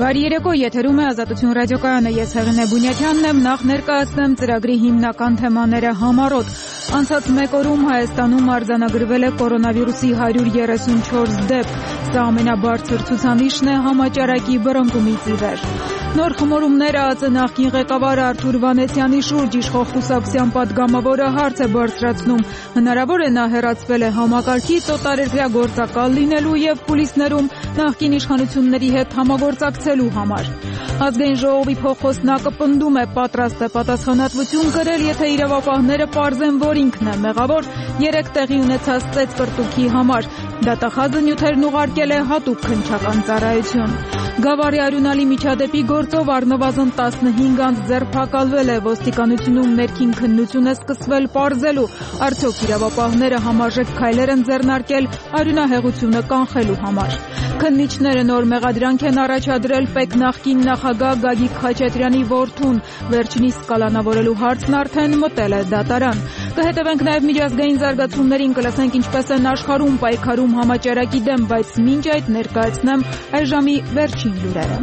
Բարի երեկո, եթերում է Ազատություն ռադիոկայանը, ես Հեղինե Բունյաթյանն եմ, նախ ներկայացնեմ ծրագրի հիմնական թեմաները համառոտ։ Անցած մեկ օրում Հայաստանում արձանագրվել է կորոնավիրուսի 134 դեպք, սա ամենաբարձր ցուցանիշն է համաճարակի բռնկումից ի վեր։ Նոր խմորումները ԱԾ նախկին ղեկավար Արթուր Վանեցյանի շուրջ իշխող կուսակցության պատգամավորը հարց է բարձրացնում, հնարավոր է նա հեռացվել է համակարգից օտարերկրյա գործակալ լինելու և կուլիսներում նախկին իշխանությունների հետ համագործակցելու համար։ Ազգային ժողովի փոխխոսնակը պնդում է, պատրաստ է պատասխանատվություն կրել, եթե իրավապահները պարզեն, որ ինքն է մեղավոր 3 տեղի ունեցած ծեծկռտուքի համար։ Դատախազը նյութերն ուղարկել է հատուկ քննչական ծառայություն։ Գավառի արյունալի միջադեպի գործով առնվազն 15 անձ ձերբակալվել է, ոստիկանությունում ներքին քննություն է սկսվել պարզելու, արդյոք իրավապահները համարժեք քայլեր են ձեռնարկել արյունահեղությունը կանխելու համար։ Քննիչները նոր մեղադրանք են առաջադրել ՊԵԿ նախկին նախագահ Գագիկ Խաչատրյանի որդուն, վերջինիս կալանավորելու հարցն արդեն մտել է դատարան։ Կհետևենք նաև միջազգային զարգացումներին, կլսենք ինչպես են աշխարհում պայքարում համաճարակի դեմ, բայց մինչ այդ ներկայացնեմ այս ժամի վերջին լուրերը։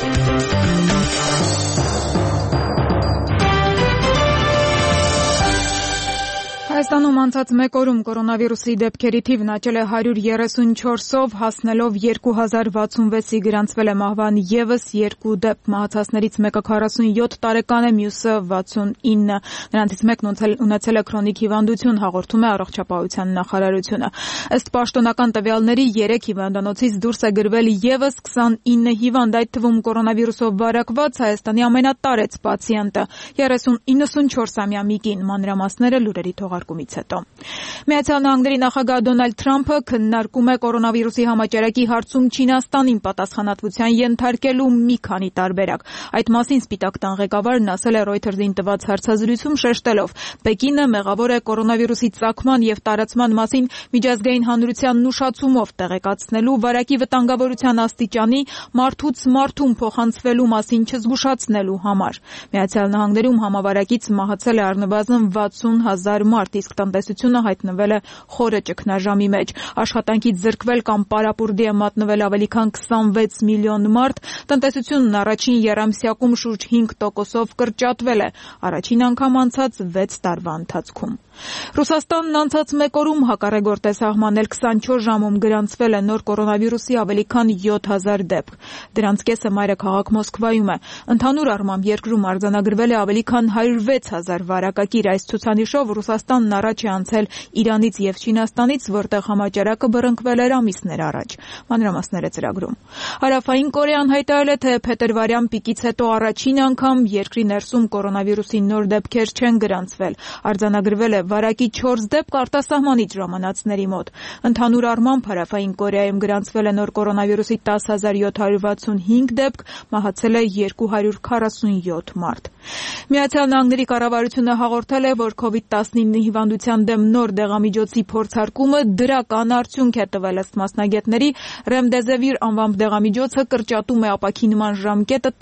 Հայաստանում անցած մեկ օրում կորոնավիրուսի դեպքերի թիվն աճել է 134-ով, հասնելով 2066-ի, գրանցվել է մահվան ևս 2 դեպք, մահացածներից մեկը 47 տարեկան է, մյուսը 69, նրանցից մեկն ունեցել է քրոնիկ հիվանդություն, հաղորդում է Առողջապահության նախարարությունը։ Ըստ պաշտոնական տվյալների 3 հիվանդանոցից դուրս է գրվել ևս 29 հիվանդ, այդ թվում կորոնավիրուսով վարակված Հայաստանի ամենատարեց պացիենտը 94-ամյա Միկին, մանրամասները լուրերի թողարկումից հետո։ Միացյալ Նահանգների նախագահ Դոնալդ Թրամփը քննարկում է կորոնավիրուսի համաճարակի հարցում Չինաստանին պատասխանատվության ենթարկելու մի քանի տարբերակ։ Այդ մասին Սպիտակ տան ղեկավարն ասել է Reuters-ին տված հարցազրույցում, շեշտելով. Պեկինը մեղավոր է կորոնավիրուսի ծագման եւ տարածման մասին միջազգային հանրությանն ուշացումով տեղեկացնելու, վարակի վտանգավորության աստիճանի մարդուց մարդուն փոխանցվելու մասին չզգուշացնելու համար։ Միացյալ Նահանգներում համավարակից մահացել է առնվազն 60,000 մարդ, իսկ տնտեսությունը հայտնվել է խորը ճգնաժամի մեջ։ Աշխատանքից զրկվել կամ պարապուրդի է մատնվել ավելի քան 26 միլիոն մարդ, տնտեսությունն առաջին եռամսյակում շուրջ 5%-ով կրճատվել է, առաջին անգամ անցած 6 տարվա ընթացքում։ Ռուսաստանն անցած մեկ օրում հակառեգորդ է սահմանել 24 ժամում գրանցվել է նոր կորոնավիրուսի ավելի քան 7000 դեպք։ Դրանց կեսը մայրաքաղաք Մոսկվայում է։ Ընդհանուր առմամբ երկրում արձանագրվել է ավելի քան 106,000 վարակագիր։ Այս ցուցանիշով Ռուսաստանն առաջ է անցել Իրանից եւ Չինաստանից, որտեղ համաճարակը բռնկվել էր ամիսներ առաջ։ Մանրամասները ծրագրում։ Հարավային Կորեան հայտարարել է, թե փետրվարյան պիկից հետո առաջին անգամ երկրի ներսում կորոնավիրուսի նոր դեպքեր չեն գրանցվել։ Արձանագրվել է վարակի 4 դեպք արտասահմանից ժամանածների մոտ։ Ընդհանուր առմամբ Հարավային Կորեայում գրանցվել է նոր կորոնավիրուսի 10,765 դեպք, մահացել է 247 մարդ։ Միացյալ Նահանգների կառավարությունը հաղորդել է, որ COVID-19 հիվանդության դեմ նոր դեղամիջոցի փորձարկումը դրական արդյունք է տվել, ըստ մասնագետների, Remdesivir անվամբ դեղամիջոցը կրճատում է ապաքինման ժամկետը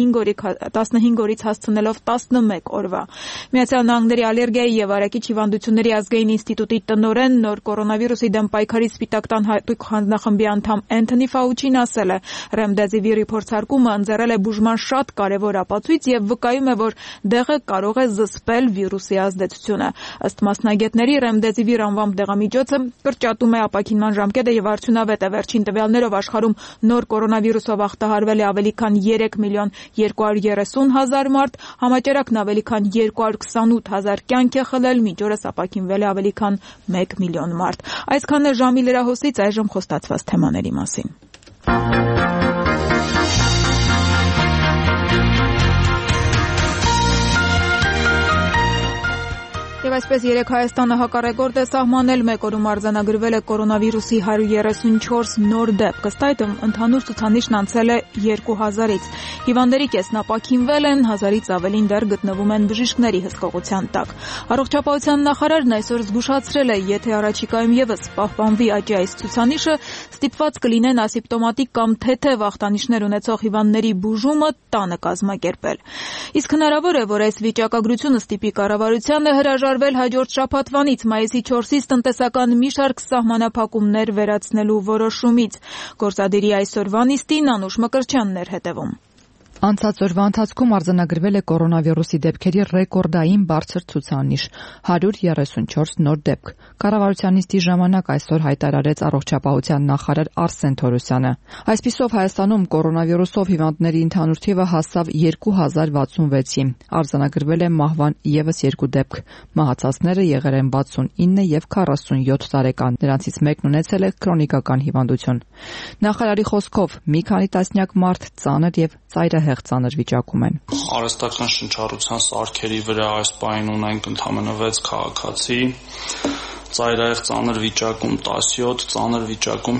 15 օրից հասցնելով 11 օրվա։ Միացյալ Նահանգների ալերգիայի եւ արակիչ հիվանդությունների ազգային ինստիտուտի տնօրեն, նոր կորոնավիրուսի դեմ պայքարի Սպիտակ տան հատուկ հանձնախմբի անդամ Էնթոնի Ֆաուչին ասել է. Remdesivir-ի փորձարկումը ընձեռել է բուժման շատ կարևոր ապացույց եւ վկայում է, որ դեղը կարող է զսպել վիրուսի ազդեցությունը։ Ըստ մասնագետների, Remdesivir անվամբ դեղամիջոցը կրճատում է ապաքինման ժամկետը եւ արդյունավետ է։ Վերջին տվյալներով աշխարհում նոր կորոնավիրուսով ախտահարվել է ավելի քան 3 միլիոն 230 հազար մարդ, համաճարակն ավելի քան 228 հազար կյանք է խլել, մինչ օրս ապաքինվել է ավելի քան 1 միլիոն մարդ։ Այսքանը ժամի լրահոսից, այժմ խոստացված թեմաների մասին։ Եվ այսպես երեք Հայաստանը հակառեգորդ է սահմանել, մեկ օրում արձանագրվել է կորոնավիրուսի 134 նոր դեպք, ըստ այդմ ընդհանուր ցուցանիշն անցել է 2000-ից։ Հիվանդների կեսն ապաքինվել են, 1000-ից ավելին դեռ գտնվում են բժիշկների հսկողության տակ։ Առողջապահության նախարարն այսօր զգուշացրել է, եթե առաջիկայում եւս պահպանվի աճի այս ցուցանիշը, ստիպված կլինեն ասիմպտոմատիկ կամ թեթև ախտանիշներ ունեցող հիվանդների բուժումը տանը կազմակերպել։ Իսկ հնարավոր է, որ այս վիճակագրությունը ստիպի կառավարությանը հրաժարվել առնչվել հաջորդ շաբաթվանից մայիսի 4-ից տնտեսական մի շարք սահմանափակումներ վերացնելու որոշումից։ Գործադիրի այսօրվա նիստին Անուշ Մկրտչյանն էր հետևում։ Անցած օրվա ընթացքում արձանագրվել է կորոնավիրուսի դեպքերի ռեկորդային բարձր ցուցանիշ՝ 134 նոր դեպք։ Կառավարության նիստի ժամանակ այսօր հայտարարեց առողջապահության նախարար Արսեն Թորոսյանը։ Այսպիսով Հայաստանում կորոնավիրուսով հիվանդների ընդհանուր թիվը հասավ 2066-ի։ Արձանագրվել է մահվան ևս 2 դեպք։ Մահացածները եղել են 69 եւ 47 տարեկան։ Նրանցից մեկն ունեցել է քրոնիկական հիվանդություն։ Նախարարի խոսքով մի քանի տասնյակ մարդ ծանր եւ ծայրահեղ ծանր վիճակում են։ Արհեստական շնչառության սարքերի վրա այս պահին ունենք ընդամենը 6 քաղաքացի, ծայրահեղ ծանր վիճակում 17, ծանր վիճակում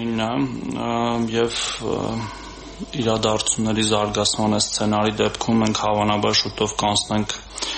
59 եւ իրադարձությունների զարգացման սցենարի դեպքում մենք հավանաբար շուտով կանցնենք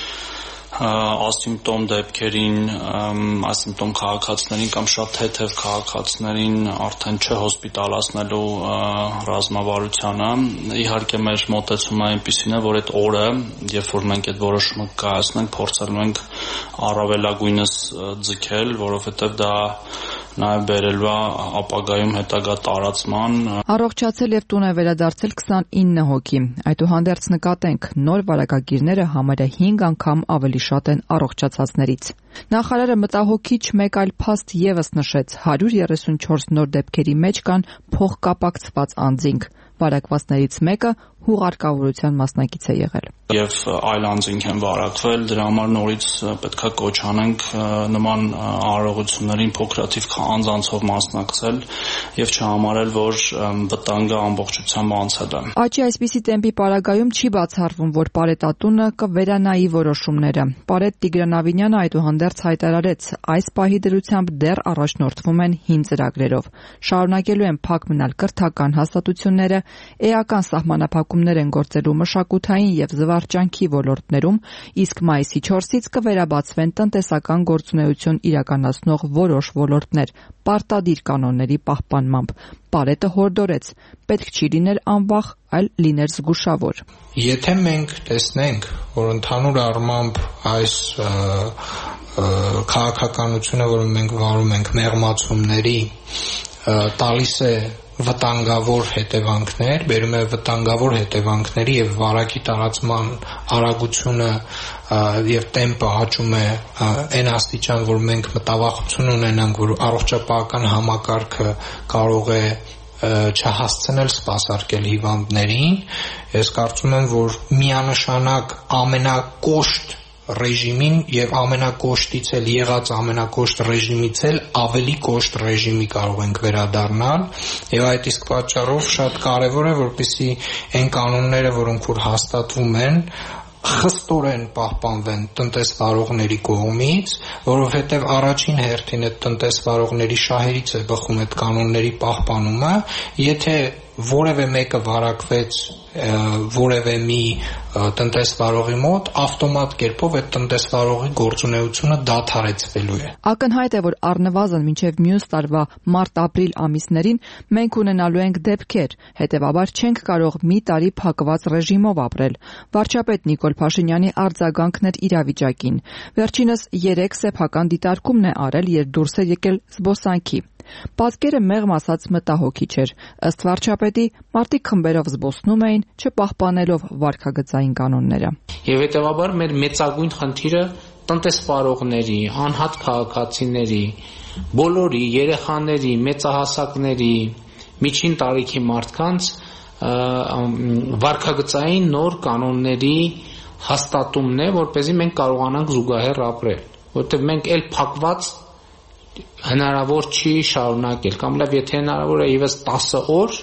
ասիմպտոմ դեպքերին, ասիմպտոմ քաղաքացիներին կամ շատ թեթև քաղաքացիներին արդեն չհոսպիտալացնելու ռազմավարությանը։ Իհարկե մեր մոտեցումը այնպիսին է, որ այդ օրը, երբ որ մենք այդ որոշումը կայացնենք, փորձելու ենք առավելագույնս ձգել, որովհետև դա նաև բերելու է ապագայում հետագա տարածման։ Առողջացել եւ տուն է վերադարձել 29 հոգի։ Այդուհանդերձ նկատենք, նոր վարակագիրները համարյա 5 անգամ ավելի շատ են առողջացածներից։ Նախարարը մտահոգիչ մեկ այլ փաստ ևս նշեց՝ 134 նոր դեպքերի մեջ կան փոխկապակցված անձինք։ Վարակվածներից մեկը հուղարկավորության մասնակից է եղել։ Եվ այլ անձինք են վարակվել, դրա համար նորից պետքա կոչ անենք նման արարողություններին փոքրաթիվ անձանցով մասնակցել եւ չհամարել, որ վտանգը ամբողջությամբ անցել է։ Աճի այսպիսի տեմպի պարագայում չի բացառվում, որ Պարետատունը կվերանայի որոշումները։ Պարետ Տիգրան Ավինյանը այդուհանդերձ հայտարարեց, այս պահի դրությամբ դեռ առաջնորդվում են հին ծրագրերով։ Շարունակելու են փակ մնալ կրթական հաստատությունները, էական սահմանափակումներ են գործելու մշակութային եւ զվարճանքի ոլորտներում, իսկ մայիսի 4-ից կվերաբացվեն տնտեսական գործունեություն իրականացնող որոշ ոլորտներ, պարտադիր կանոնների պահպանմամբ։ Պարետը հորդորեց, պետք չի լինել անվախ, այլ լինել զգուշավոր։ Եթե մենք տեսնենք, որ ընդհանուր առմամբ այս քաղաքականությունը, որը մենք վարում ենք մեղմացումների, տալիս է վտանգավոր հետևանքներ, բերում է վտանգավոր հետևանքների եւ վարակի տարածման արագությունը եւ տեմպը աճում է այն աստիճան, որ մենք մտավախություն ունենանք, որ առողջապահական համակարգը կարող է չհասցնել սպասարկել հիվանդներին։ Ես կարծում եմ, որ միանշանակ ամենակոշտ ռեժիմին եւ ամենակոշտից էլ եղած ամենակոշտ ռեժիմից էլ ավելի կոշտ ռեժիմի կարող ենք վերադառնալ եւ այդ իսկ պատճառով շատ կարեւոր է, որպեսզի այն կանոնները, որոնք որ հաստատվում են, խստորեն պահպանվեն տնտեսվարողների կողմից, որովհետև առաջին հերթին այդ տնտեսվարողների շահերից է բխում այդ կանոնների պահպանումը, եթե որևէ մեկը վարակվեց որևէ մի տնտեսվարողի մոտ, ավտոմատ կերպով այդ տնտեսվարողի գործունեությունը դադարեցվելու է։ Ակնհայտ է, որ առնվազն մինչև մյուս տարվա մարտ-ապրիլ ամիսներին մենք ունենալու ենք դեպքեր, հետևաբար չենք կարող մի տարի փակված ռեժիմով ապրել։ Վարչապետ Նիկոլ Փաշինյանի արձագանքն էր իրավիճակին։ Վերջինս 3 սեփական դիտարկումն է արել, երբ դուրս է եկել զբոսանքի։ Պատկերը մեղմ ասած մտահոգիչ էր։ Ըստ վարչապետի, մարդիկ խմբերով զբոսնում էին, չպահպանելով վարքագծային կանոնները։ Եվ հետևաբար մեր մեծագույն խնդիրը տնտեսվարողների, անհատ քաղաքացիների, բոլորի երեխաների, մեծահասակների, միջին տարիքի մարդկանց վարքագծային նոր կանոնների հաստատումն է, որպեսզի մենք կարողանանք զուգահեռ ապրել, որովհետև մենք էլ փակված հնարավոր չի շարունակել, կամ լավ, եթե հնարավոր է ևս 10 օր,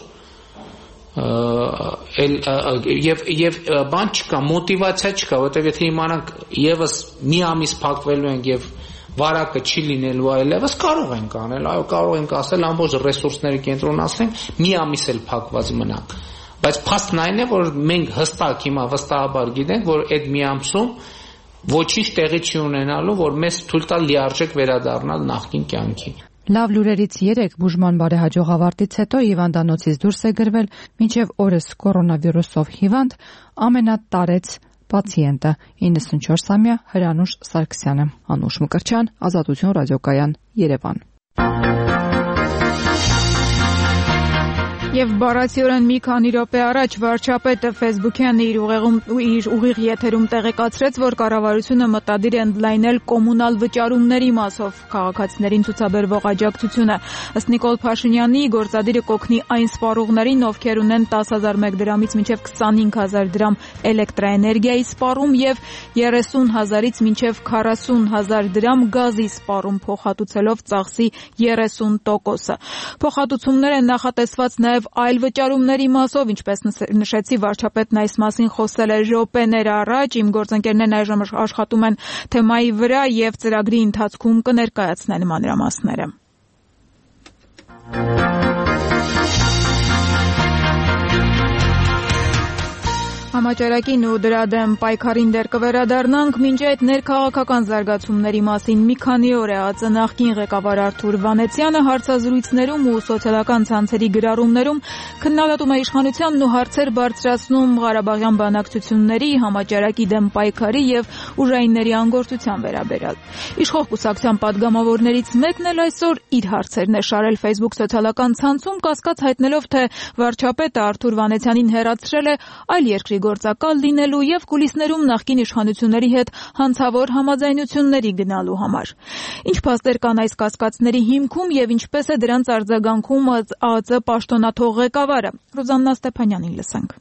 եւ բան չկա, մոտիվացիա չկա, որովհետեւ եթե իմանանք ևս մի ամիս փակվելու ենք եւ վարակը չի լինելու այլևս, կարող ենք անել, այո, կարող ենք ասել ամբողջ ռեսուրսները կենտրոնացնենք, մի ամիս էլ փակված մնանք, բայց փաստն այն է, որ մենք հստակ հիմա վստահաբար գիտենք, որ այդ մի ամսում ոչինչ տեղի չի ունենալու, որ մեզ թույլ տալ լիարժեք վերադառնալ նախկին կյանքին։ Լավ լուրերից 3 բուժման բարեհաջող ավարտից հետո հիվանդանոցից դուրս է գրվել մինչև օրս կորոնավիրուսով հիվանդ ամենատարեց պացիենտը 94-ամյա Հրանուշ Սարգսյանը։ Անուշ Մկրտչյան, Ազատություն ռադիոկայան, Երևան։ Եվ բառացիորեն մի քանի րոպե առաջ վարչապետը Facebook-յան իր ուղիղ եթերում տեղեկացրեց, որ կառավարությունը մտադիր է ընդլայնել կոմունալ վճարումների մասով քաղաքացիներին ցուցաբերվող աջակցությունը։ Ըստ Նիկոլ Փաշինյանի, գործադիրը կօգնի այն սպառողներին, ովքեր ունեն 10,001 դրամից մինչև 25,000 դրամ էլեկտրաէներգիայի սպառում եւ 30,000-ից մինչև 40,000 դրամ գազի սպառում, փոխհատուցելով ծախսի 30%-ը։ Փոխհատուցումները նախատեսված նաև այլ վճարումների մասով, ինչպես նշեցի, վարչապետն այս մասին խոսել է րոպեներ առաջ, իմ գործընկերներն այժմ աշխատում են թեմայի վրա եւ ծրագրի ընթացքում կներկայացնեն մանրամասները։ Համաճարակին ու դրա դեմ պայքարին դեռ կվերադառնանք, մինչ այդ ներքաղաքական զարգացումների մասին մի քանի օր է ԱԾ նախկին ղեկավար Արթուր Վանեցյանը հարցազրույցներում ու սոցիալական ցանցերի գրառումներում քննադատում է իշխանությանն ու հարցեր բարձրացնում Ղարաբաղյան բանակցությունների, համաճարակի դեմ պայքարի եւ ուժայինների անգործության վերաբերյալ։ Իշխող կուսակցության падգամավորներից մեկն էլ այսօր իր հարցերն է շարել Facebook սոցիալական ցանցում, կասկած հայտնելով, թե վարչապետը Արթուր Վանեցյանին հեռացրել է այլ երկրի գործակալ լինելու եւ կուլիսներում նախկին իշխանությունների հետ հանցավոր համաձայնությունների գնալու համար։ Ինչ փաստեր կան այս կասկածների հիմքում եւ ինչպես է դրանց արձագանքում ԱԱԾ պաշտոնաթող ղեկավարը։ Ռուզաննա Ստեփանյանին լսենք։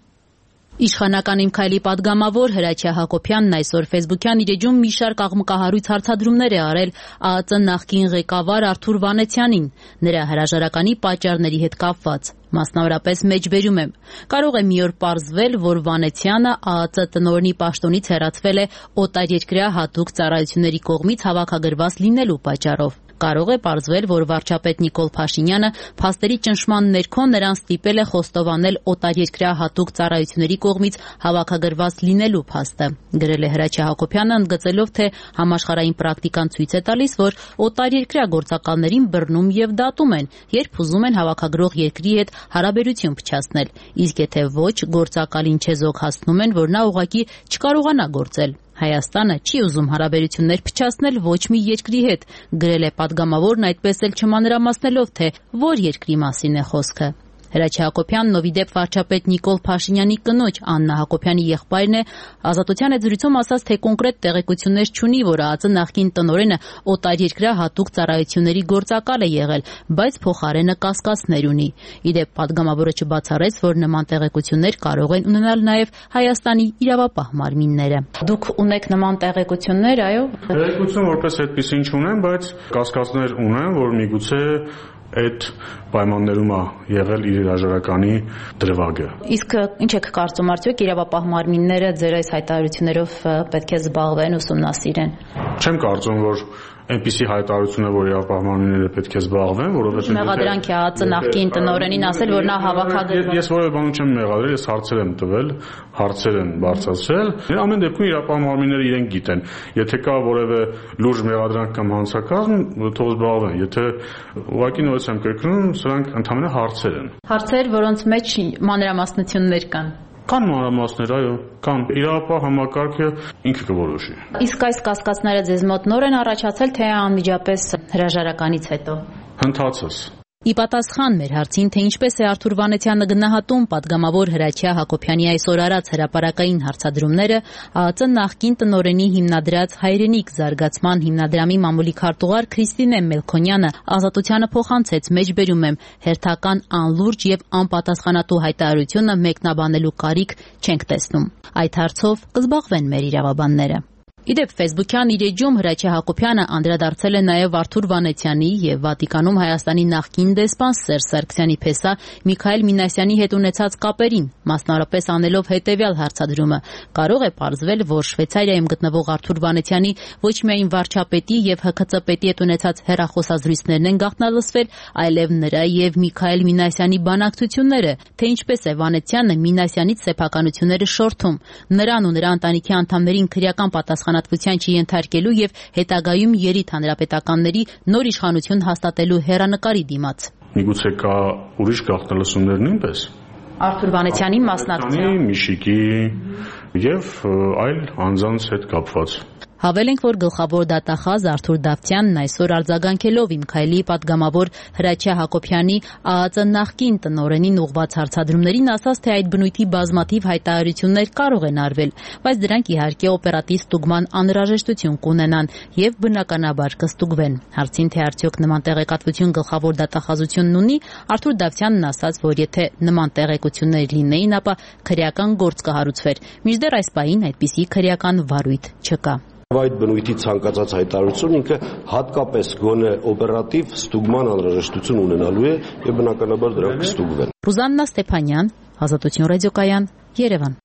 Իշխանական Իմ քայլի падգամավոր Հրաչյա Հակոբյանն այսօր Facebook-յան իր էջում մի շարք աղմկահարույց հարցադրումներ է արել ԱԱԾ նախկին ղեկավար Արթուր Վանեցյանին, նրա հրաժարականի պատճառների հետ կապված։ Մասնավորապես մեջբերում եմ. կարող է մի օր պարզվել, որ Վանեցյանը ԱԱԾ տնօրենի պաշտոնից հեռացվել է օտարերկրյա հատուկ ծառայությունների կողմից հավաքագրված լինելու պատճառով։ Կարող է պարզվել, որ վարչապետ Նիկոլ Փաշինյանը փաստերի ճնշման ներքո նրան ստիպել է խոստովանել օտարերկրյա հատուկ ծառայությունների կողմից հավաքագրված լինելու փաստը։ Գրել է Հրաչյա Հակոբյանը, ընդգծելով, թե համաշխարհային պրակտիկան ցույց է տալիս, որ օտարերկրյա գործակալներին բռնում եւ դատում են, երբ ուզում են հավաքագրող երկրի հետ հարաբերություն փչացնել, իսկ եթե ոչ, գործակալին չեզոք հասնում են, որ նա ուղղակի չկարողանա գործել։ Հայաստանը չի ուզում հարաբերություններ փչացնել ոչ մի երկրի հետ, գրել է падգամավորն, այդպես էլ չմանրամասնելով, թե որ երկրի մասին է խոսքը։ Հրաչյա Հակոբյանն ով ի դեպ վարչապետ Նիկոլ Փաշինյանի կնոջ Աննա Հակոբյանի եղբայրն է, Ազատության հետ զրույցում ասաց, թե կոնկրետ տեղեկություններ չունի, որ ԱԱԾ նախկին տնօրենը օտարերկրյա հատուկ ծառայությունների գործակալ է եղել, բայց փոխարենը կասկածներ ունի։ Ի դեպ падգամավորը չբացառեց, որ նման տեղեկություններ կարող են ունենալ նաև Հայաստանի իրավապահ մարմինները։ Դուք ունեք նման տեղեկություններ, այո։ Տեղեկություն որպես այդպեսին չունեմ, բայց կասկածներ ունեմ, որ միգուցե այդ պայմաններում է եղել իր հրաժարականի դրվագը։ Իսկ ինչ եք կարծում, արդյոք իրավապահ մարմինները ձեր այս հայտարարություններով պետք է զբաղվեն, ուսումնասիրեն։ Չեմ կարծում, որ այնպիսի հայտարարություն է, որ իրավապահ մարմինները պետք է զբաղվեն, որովհետև մեղադրանք է ԱԱԾ նախկին տնօրենին ասել, որ նա հավաքագրել։ Ես որևէ բան չեմ մեղադրել, ես հարցեր եմ տվել, հարցեր են բարձրացրել։ Ամեն դեպքում իրավապահ մարմինները իրենք գիտեն։ Եթե կա որևէ լուրջ մեղադրանք կամ հանցակազմ, թող զբաղվեն։ Եթե ուղղակի նորից եմ կրկնում, սրանք ընդհանրապես հարցեր են։ Հարցեր, որոնց մեջ մանրամասնություններ կան։ Կան մանրամասներ, այո, կան։ Իրավապահ համակարգը ինքը կորոշի։ Իսկ այս կասկածները ձեզ մոտ նոր են առաջացել, թե անմիջապես հրաժարականից հետո։ Հնդածս։ Ի պատասխան մեր հարցին, թե ինչպես է Արթուր Վանեցյանը գնահատում падգամավոր Հրաչյա Հակոբյանի այսօր արած հրապարակային հարցադրումները, ԱԱԾ նախկին տնօրենի հիմնադրած Հայրենիք զարգացման հիմնադրամի մամուլի քարտուղար Քրիստինե Մելքոնյանը Ազատությանը փոխանցեց, մեջբերում եմ, հերթական անլուրջ եւ անպատասխանատու հայտարարությունը մեկնաբանելու կարիք չենք տեսնում։ Այդ հարցով կզբաղվեն մեր իրավաբանները։ Ի դեպ Facebook-յան իր էջում Հրաչյա Հակոբյանը անդրադարձել է նաև Արթուր Վանեցյանի եւ Վատիկանում Հայաստանի նախկին դեսպան Սերժ Սարգսյանի փեսա Միքայել Մինասյանի հետ ունեցած կապերին, մասնավորապես անելով հետեւյալ հարցադրումը. կարող է պարզվել, որ Շվեյցարիայում գտնվող Արթուր Վանեցյանի ոչ միայն վարչապետի եւ ՀՔԾ պետի հետ ունեցած հեռախոսազրույցներն են գաղտնալսվել, այլև նրա եւ Միքայել Մինասյանի բանակցությունները, թե ինչպես է Վանեցյանը Մինասյանից սեփականությունները շորթում, նրան ու նրա ընտանիքի անդամներին քրեական պատասխանատվության չենթարկելու եւ հետագայում երիտ հանրապետականների նոր իշխանություն հաստատելու հեռանկարի դիմաց։ Միգուցե կա ուրիշ գաղտնալսումներ նույնպես։ Արթուր Վանեցյանի մասնակցությամբ Միշիկի եւ այլ անձանց հետ կապված։ Հավել ենք, որ գլխավոր դատախազ Արթուր Դավթյանն այսօր արձագանքելով Իմ քայլի պատգամավոր Հրաչյա Հակոբյանի ԱԱԾ նախկին տնօրենին ուղղված հարցադրումներին ասաց, թե այդ բնույթի բազմաթիվ հայտարարություններ կարող են արվել, բայց դրանք իհարկե օպերատիվ ստուգման անհրաժեշտություն կունենան եւ բնականաբար կստուգվեն։ Հարցին, թե արդյոք նման տեղեկատվություն գլխավոր դատախազությունն ունի, Արթուր Դավթյանն ասաց, որ եթե նման տեղեկություններ լինեին, ապա քրեական գործ կհարուցվեր։ Մինչդեռ այս պահին այդպիսի քրեական վարույթ չկա։ Այդ բնույթի ցանկացած հայտարարություն ինքը հատկապես գոնե օպերատիվ ստուգման անհրաժեշտություն ունենալու է եւ բնականաբար դրանք կստուգվեն։ Ռուզաննա Ստեփանյան, Ազատություն ռադիոկայան, Երևան։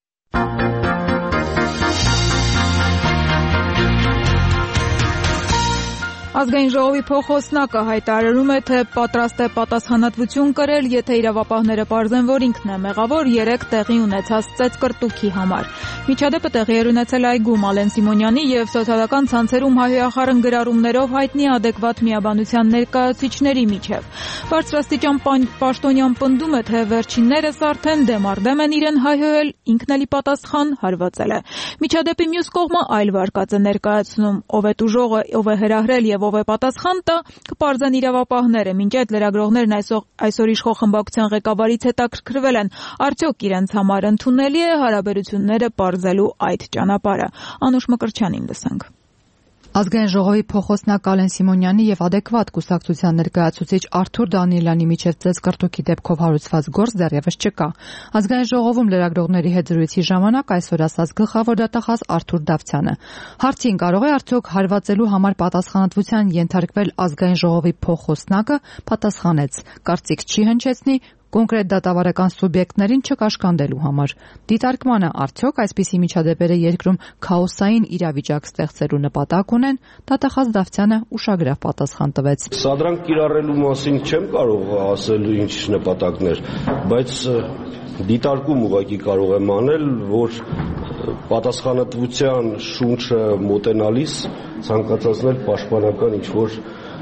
Ազգային ժողովի փոխոսնակը հայտարարում է, թե պատրաստ է պատասխանատվություն կրել, եթե իրավապահները պարզեն, որ ինքն է մեղավոր 3 տեղի ունեցած ծեծկռտուքի համար։ Միջադեպը տեղի էր ունեցել այգում Ալեն Սիմոնյանի եւ սոցիալական ցանցերում հայհոյախառն գրառումներով հայտնի adekvat միաբանության ներկայացուցիչների միջև։ Բարձրաստիճան պաշտոնյան պնդում է, թե վերջիններս արդեն դեմարդեմ են իրեն հայհոյել, ինքն էլի պատասխան հարվածել է։ Միջադեպի մյուս կողմը այլ վարկած է ներկայացնում, ով է տուժողը, ով է հրահրել եւ ով է պատասխան տա, կպարզեն իրավապահները։ Մինչ այդ լրագրողներն այսօր իշխող խմբակցության ղեկավարից հետաքրքրվել են, արդյոք իրենց համար ընդունելի է հարաբերությունները պարզելու այդ ճանապարհը։ Անուշ Մկրտչյանին լսենք։ Ազգային ժողովի փոխոսնակ Ալեն Սիմոնյանի եւ adekvat կուսակցության ներկայացուցիչ Արթուր Դանիելյանի միջև ծեծկռտուքի դեպքով հարուցված գործ դեռևս չկա։ Ազգային ժողովում լրագրողների հետ զրույցի ժամանակ այսօր ասաց գլխավոր դատախազ Արթուր Դավթյանը։ Հարցին կարող է արդյոք հարվածելու համար պատասխանատվության ենթարկվել ազգային ժողովի փոխոսնակը, պատասխանեց. կարծիք չի հնչեցնի կոնկրետ դատավարական սուբյեկտներին չկաշկանդելու համար։ Դիտարկմանը արդյոք այսպիսի միջադեպերը երկրում քաոսային իրավիճակ ստեղծելու նպատակ ունեն, դատախազ Դավթյանը ուշագրավ պատասխան տվեց։ Սադրանք կիրառելու մասին չեմ կարող ասել ինչ նպատակներ, բայց դիտարկում ուղղակի կարող եմ անել, որ պատասխանատվության շունչը մոտենալիս ցանկացածներ պաշտպանական ինչ-որ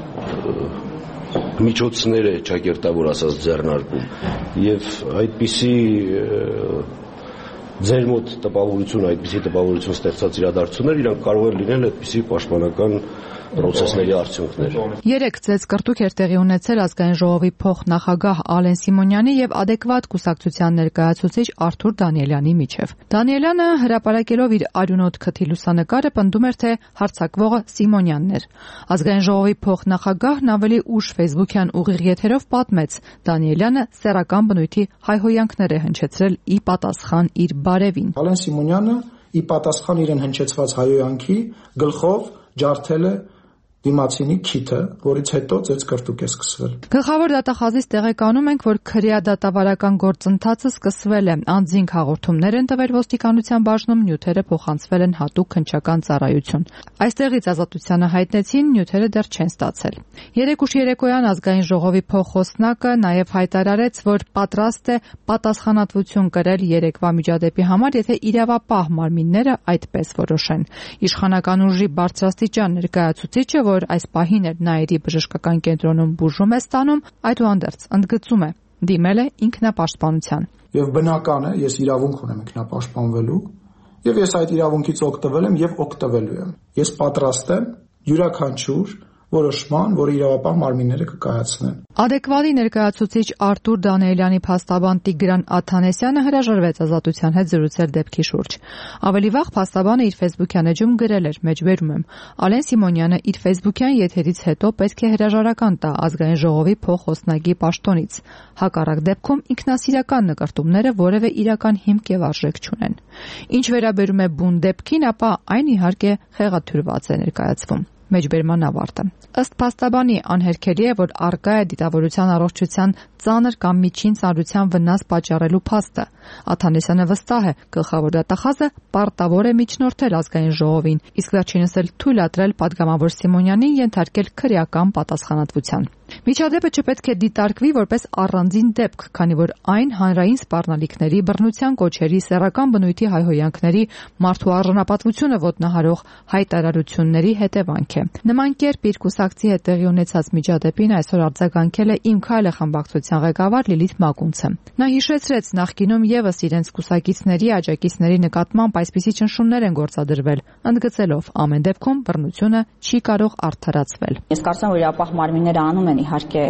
միջոցներ է ճակերտավոր ասած ձեռնարկում եւ այդպիսի ձեր մոտ տպավորություն ստեղծած իրադարձություններ իրանք կարող են լինել այդպիսի պաշտպանական պրոցեսների արդյունքներ։ 3 ծեծկռտուք էր տեղի ունեցել ազգային ժողովի փոխնախագահ Ալեն Սիմոնյանի եւ adekvat կուսակցության ներկայացուցիչ Արթուր Դանիելյանի միջև։ Դանիելյանը հրապարակելով իր արյունոտ քթի լուսանկարը պնդում էր, թե հարձակվողը Սիմոնյանն էր։ Ազգային ժողովի փոխնախագահն ավելի ուշ Facebook-յան ուղիղ եթերով պատմեց. Դանիելյանը սեռական բնույթի հայհոյանքներ է հնչեցրել ի պատասխան իր բարևին։ Ալեն Սիմոնյանը ի պատասխան իրեն հնչեցված հայհոյանքի գլխով ջարդել է դիմացինի քիթը, որից հետո ծեծկռտուք է սկսվել։ Գլխավոր դատախազից տեղեկանում ենք, որ քրեադատավարական գործընթացը սկսվել է։ Անձինք հաղորդումներ են տվել ոստիկանության բաժնում, նյութերը փոխանցվել են հատուկ քննչական ծառայություն։ Այստեղից Ազատությանը հայտնեցին, նյութերը դեռ չեն ստացել։ 3 ուշ երեկոյան ազգային ժողովի փոխոսնակը նաև հայտարարեց, որ պատրաստ է պատասխանատվություն կրել երեկվա միջադեպի համար, եթե իրավապահ մարմինները այդպես որոշեն։ Իշխանական ուժի բարձրաստիճան ներկայացուցիչը, որ այս պահին էր Նաիրի բժշկական կենտրոնում բուժում է ստանում, այդուհանդերձ ընդգծում է, դիմել է ինքնապաշտպանության։ Եվ բնական է, ես իրավունք ունեմ ինքնապաշտպանվելու, եւ ես այդ իրավունքից օգտվել եմ եւ օգտվելու եմ։ Ես պատրաստ եմ յուրաքանչյուր որոշման, որը իրավապահ մարմինները կկայացնեն։ Adekvati ներկայացուցիչ Արթուր Դանիելյանի փաստաբան Տիգրան Աթանեսյանը հրաժարվեց Ազատության հետ զրուցել դեպքի շուրջ։ Ավելի վաղ փաստաբանը իր Facebook-յան էջում գրել էր. «Մեջբերում եմ. Ալեն Սիմոնյանը իր Facebook-յան եթերից հետո պետք է հրաժարական տա ազգային ժողովի փոխոսնակի պաշտոնից։ Հակառակ դեպքում ինքնասիրական նկարտումները որևէ իրական հիմք եւ արժեք չունեն։ Ինչ վերաբերում է բուն դեպքին, ապա այն իհարկե խեղաթյուրված է ներկայացվում»։ Մեջբերման ավարտը։ Ըստ փաստաբանի անհերքելի է, որ առկա է դիտավորության առողջության ծանր կամ միջին ծանրության վնաս պատճառելու փաստը։ Աթանեսյանը վստահ է, գլխավոր դատախազը պարտավոր է միջնորդել ազգային ժողովին, իսկ վերջինս էլ թույլատրել պատգամավոր Սիմոնյանին ենթարկել քրեական պատասխանատվության։ Միջադեպը չպետք է դիտարկվի որպես առանձին դեպք, քանի որ այն հանրային սպառնալիքների, բռնության կոչերի, սեռական բնույթի հայհոյանքների, մարդու արժանապատվությունը ոտնահարող հայտարարությունների հետևանք է։ Նման կերպ իր կուսակցի հետ տեղի ունեցած միջադեպին այսօր արձագանքել է Իմ քայլը խմբակցության ղեկավար Լիլիթ Մակունցը։ Նա հիշեցրեց նախկինում եւս իրենց կուսակիցների աջակիցների նկատմամբ այսպիսի ճնշումներ են գործադրվել, ընդգծելով ամեն դեպքում բռնությունը չի կարող արդարացվել։ Ես կարծում եմ, որ իրապահ մարմինները անում են իհարկե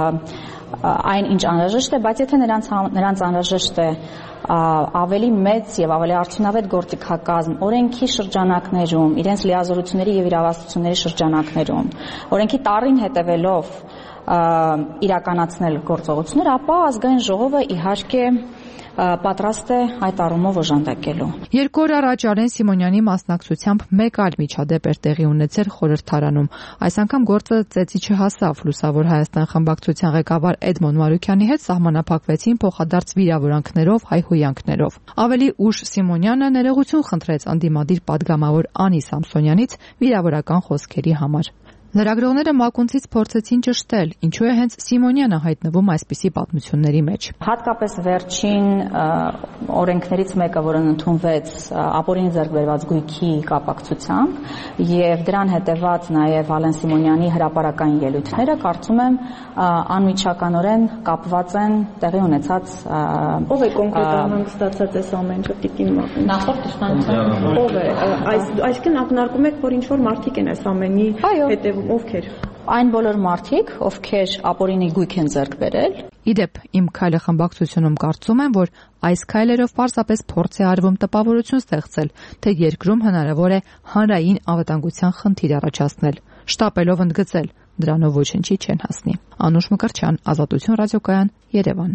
այն ինչ անհրաժեշտ է, բայց եթե նրանց անհրաժեշտ է ավելի մեծ եւ ավելի արդյունավետ գործիքակազմ օրենքի շրջանակներում, իրենց լիազորությունների եւ իրավասությունների շրջանակներում, օրենքի տառին հետևելով իրականացնել գործողություններ, ապա ազգային ժողովը իհարկե պատրաստ է այդ առումով օժանդակելու։ 2 օր առաջ Արեն Սիմոնյանի մասնակցությամբ մեկ այլ միջադեպ էր տեղի ունեցել խորհրդարանում։ Այս անգամ գործը ծեծի չհասավ։ Լուսավոր Հայաստան խմբակցության ղեկավար Էդմոն Մարուկյանի հետ սահմանափակվեցին փոխադարձ վիրավորանքներով, հայհոյանքներով։ Ավելի ուշ Սիմոնյանը ներողություն խնդրեց անդիմադիր падգամավոր Անի Սամսոնյանից վիրավորական խոսքերի համար։ Լրագրողները Մակունցից փորձեցին ճշտել, ինչու է հենց Սիմոնյանը հայտնվում այսպիսի պատմությունների մեջ։ Հատկապես վերջին օրենքներից մեկը, որն ընդունվեց ապօրինի ձեռք բերված գույքի կապակցությամբ եւ դրան հետեւած նաեւ Ալեն Սիմոնյանի հրապարակային ելույթները, կարծում եմ անմիջականորեն կապված են տեղի ունեցած ով է կոնկրետ ստացած այս ամենը տիկին Մակունց։ Նախորդ իշխանության ով է այսինքն ակնարկում եք, որ ինչ որ մարդիկ են այս ամենի հետևում, ովքեր։ Այն բոլոր մարդիկ, ովքեր ապօրինի գույք են ձեռք բերել։ Իդեպ Իմ քայլը խմբակցությունում կարծում են, որ այս քայլերով պարզապես փորձ է արվում տպավորություն ստեղծել, թե երկրում հնարավոր է հանրային անվտանգության խնդիր առաջացնել, շտապելով ընդգծել, դրանով ոչինչի չեն հասնի։ Անուշ Մկրտչյան, Ազատություն ռադիոկայան, Երևան։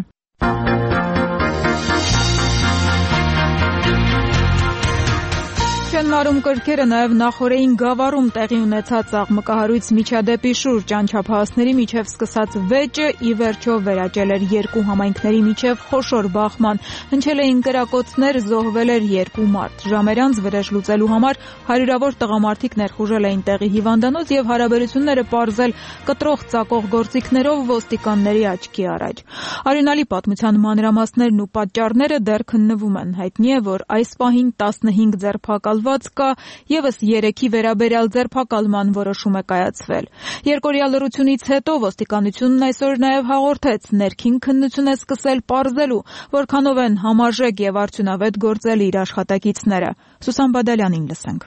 Չեն կրկերը նաև նախորդին Գավառում տեղի ունեցած աղմկահարույց միջադեպի շուրջ անչափահասների միջև սկսած վեճը ի վերջո վերաճել էր երկու համայնքների միջև խոշոր բախման, հնչել էին կրակոցներ, զոհվել էր 2 մարդ։ Ժամեր անց վրեժ լուծելու համար հարյուրավոր տղամարդիկ ներխուժել էին տեղի հիվանդանոց եւ հարաբերությունները պարզել կտրող ծակող գործիքներով ոստիկանների աչքի առաջ։ Արյունալի պատմության մանրամասներն ու պատճառները դեռ քննվում են։ Հայտնի է, որ այս պահին 15 ձերբակալված կա, եւս 3-ի վերաբերյալ ձերբակալման որոշում է կայացվել։ Երկօրյա լռությունից հետո ոստիկանությունն այսօր նաև հաղորդեց, ներքին քննություն է սկսել պարզելու, որքանով են համարժեք եւ արդյունավետ գործել իր աշխատակիցները։ Սուսան Բադալյանին լսենք։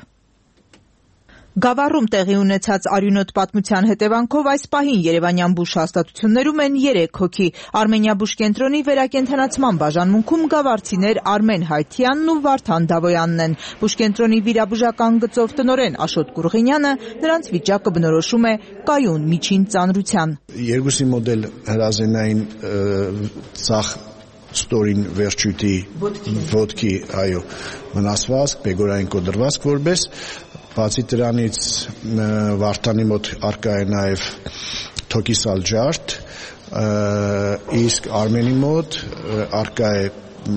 Գավառում տեղի ունեցած արյունոտ պատմության հետևանքով այս պահին երևանյան բուժ հաստատություններում են 3 հոգի։ Արմենիա բուժ կենտրոնի վերակենդանացման բաժանմունքում գավառցիներ Արմեն Հայթյանն ու Վարդան Դավոյանն են։ Բուժ կենտրոնի վիրաբուժական գծով տնօրեն Աշոտ Կուրղինյանը նրանց վիճակը բնորոշում է կայուն միջին ծանրության։ Երկուսի մոդել հրազենային ցախ ստորին վերջույթի ոտքի, այո, վնասվածք, բեգորային կոդրվածք որպես բացի դրանից Վարդանի մոտ արկա է նաև թոկիսալ ջարդ, իսկ Արմենի մոտ արկա է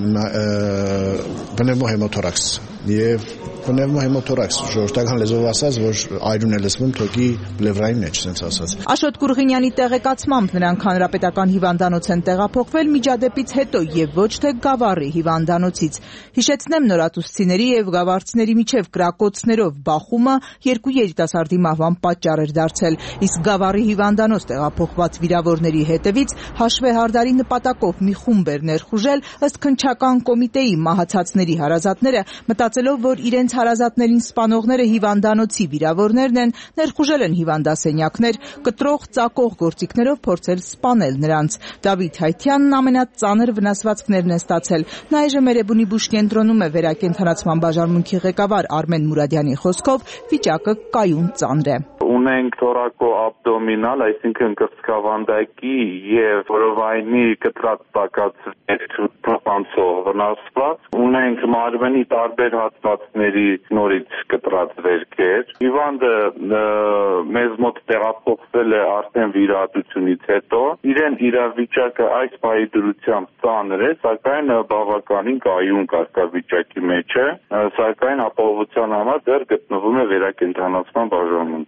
բնևմոհեմոթորաքս եւ բնևմոհեմոթորաքս ժողովրդական լեզվով ասած, որ այրուն է լսվում թոկի պլևրայի մեջ, ասենց ասած։ Աշոտ Կուրղինյանի տեղեկացմամբ նրանք հանրապետական հիվանդանոց են տեղափոխվել միջադեպից հետո եւ ոչ թե Գավառի հիվանդանոցից։ Հիշեցնեմ, նորատուսցիների եւ գավառցիների միջև կրակոցներով բախումը 2 երիտասարդի մահվան պատճառ էր դարձել, իսկ Գավառի հիվանդանոց տեղափոխված վիրավորների հետևից հաշվեհարդարի նպատակով մի խումբ էր ներխուժել, ըստ քննչական կոմիտեի մահացածների հարազատները մտածելով, որ իրենց հարազատներին սպանողները հիվանդանոցի վիրավորներն են, ներխուժել են հիվանդասենյակներ, կտրող ծակող գործիքներով փորձել սպանել նրանց։ Դավիթ Հայթյանն ամենածանր վնասվածքներն է ստացել։ Նա այժմ Էրեբունի բուժ կենտրոնում է վերակենդանացման բաժանմունքի ղեկավար Արմեն Մուրադյանի խոսքով վիճակը կայուն ծանր է։ Ունենք թորակո-աբդոմինալ, այսինքն կրծքավանդակի եւ որովայնի կտրած տակածներ թափանցող վնասված։ Ունենք մարմնի տարբեր հատվածների նորից կտրած վերքեր։ Հիվանդը մեզ մոտ տեղափոխվել է արդեն վիրահատությունից հետո։ Իրեն իրավիճակը այս պահի դրությամբ ծանր է, սակայն բավականին կայուն կարգավիճակի մեջ է, սակայն ապահովության համար դեռ գտնվում է վերակենդանացման բաժանմունքում։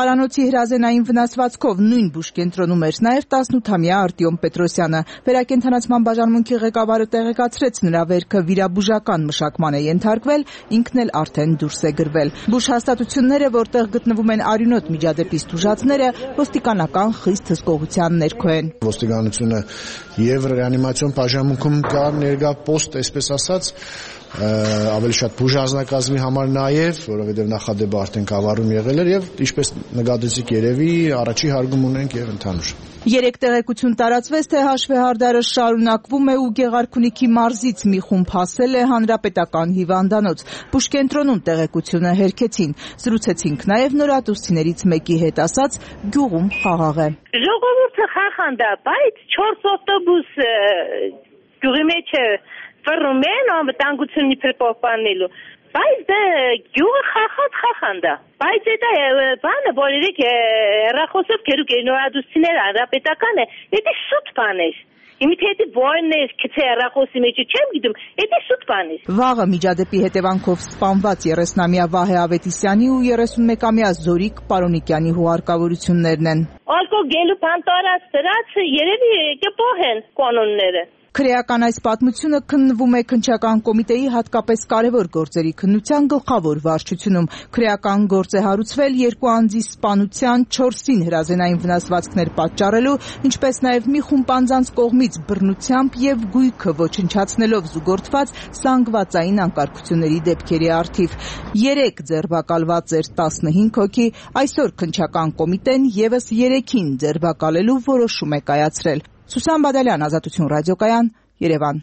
Պարանոցի հրազենային վնասվածքով նույն բուժկենտրոնում էր նաև 18-ամյա Արտյոմ Պետրոսյանը։ Վերակենդանացման բաժանմունքի ղեկավարը տեղեկացրեց, նրա վերքը վիրաբուժական մշակման է ենթարկվել, ինքն էլ արդեն դուրս է գրվել։ Բուժհաստատությունները, որտեղ գտնվում են արյունոտ միջադեպից տուժածները, ոստիկանական խիստ հսկողության ներքո են։ Ոստիկանությունը եւ ռեանիմացիոն բաժանմունքում կա ներկա պոստ, այսպես ասած, ավելի շատ բուժանձնակազմի համար նաև, որովհետև նախադեպը արդեն կավառում եղել էր եւ ինչպես նկատեցիք երևի առաջի հարգում ունենք եւ ընդհանուր։ Երեք տեղեկություն տարածվեց, թե հաշվեհարդարը շարունակվում է ու Գեղարքունիքի մարզից մի խումբ հասել է հանրապետական հիվանդանոց։ Բուժկենտրոնում տեղեկությունը հերքեցին։ Զրուցեցինք նաև նորատուսիներից մեկի հետ, ասաց գյուղում խաղաղ է։ Ժողովուրդը խախանդ է, բայց 4 ավտոբուս գյուղի մեջ ֆռում են անվտանգությունն իբր պահպանելու։ Բայց դա գյուղը խախանդ է։ Բայց դա բանը, որ իրեք հեռախոսով կերուկ նորադուսիներ հանրապետական է, դա շուտ բան է։ Իմիթեդի ոյններ քցե հեռախոսի մեջ չեմ գիտում, դա շուտ բան է։ Վաղը միջադեպի հետևանքով սպանված 30-ամյա Վահե Ավետիսյանի ու 31-ամյա Զորիկ Պարոնիկյանի հուղարկավորություններն են։ Ալկոհոլ գելու բան տարած դրած երևի կփոխեն կանոնները։ Քրեական այս պատմությունը քննվում է քննչական կոմիտեի հատկապես կարևոր գործերի քննության գլխավոր վարչությունում։ Քրեական գործ է հարուցվել 2 անձի սպանության 4-ին հրազենային վնասվածքներ պատճառելու, ինչպես նաև մի խումբ անձանց կողմից բռնությամբ եւ գույքը ոչնչացնելով զուգորդված զանգվածային անկարգությունների դեպքերի առթիվ։ 3 ձերբակալված էր 15 հոգի, այսօր քննչական կոմիտեն եւս 3-ին ձերբակալելու որոշում է կայացրել։ Սուսան Բադալյան, Ազատություն ռադիոկայան, Երևան։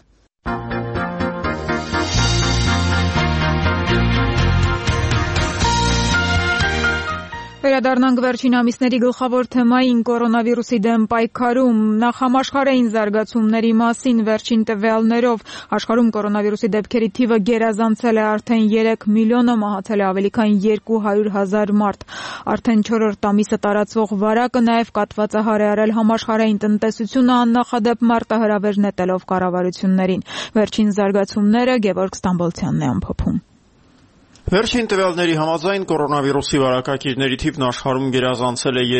Վերադառնանք վերջին ամիսների գլխավոր թեմային կորոնավիրուսի դեմ պայքարում։ Նախ համաշխարհային զարգացումների մասին վերջին տվյալներով աշխարհում կորոնավիրուսի դեպքերի թիվը գերազանցել է արդեն 3 միլիոնը, մահացել է ավելի քան 200,000 մարդ։ Արդեն 4-րդ ամիսը տարածվող վարակը նաև կաթվածահար է արել համաշխարհային տնտեսությունը աննախադեպ մարտահրավեր նետելով կառավարություններին։ Վերջին զարգացումները Գևորգ Ստամբոլցյանն է ամփոփում։ Վերջին տվյալների համաձայն կորոնավիրուսի վարակակիրների թիվն աշխարհում գերազանցել է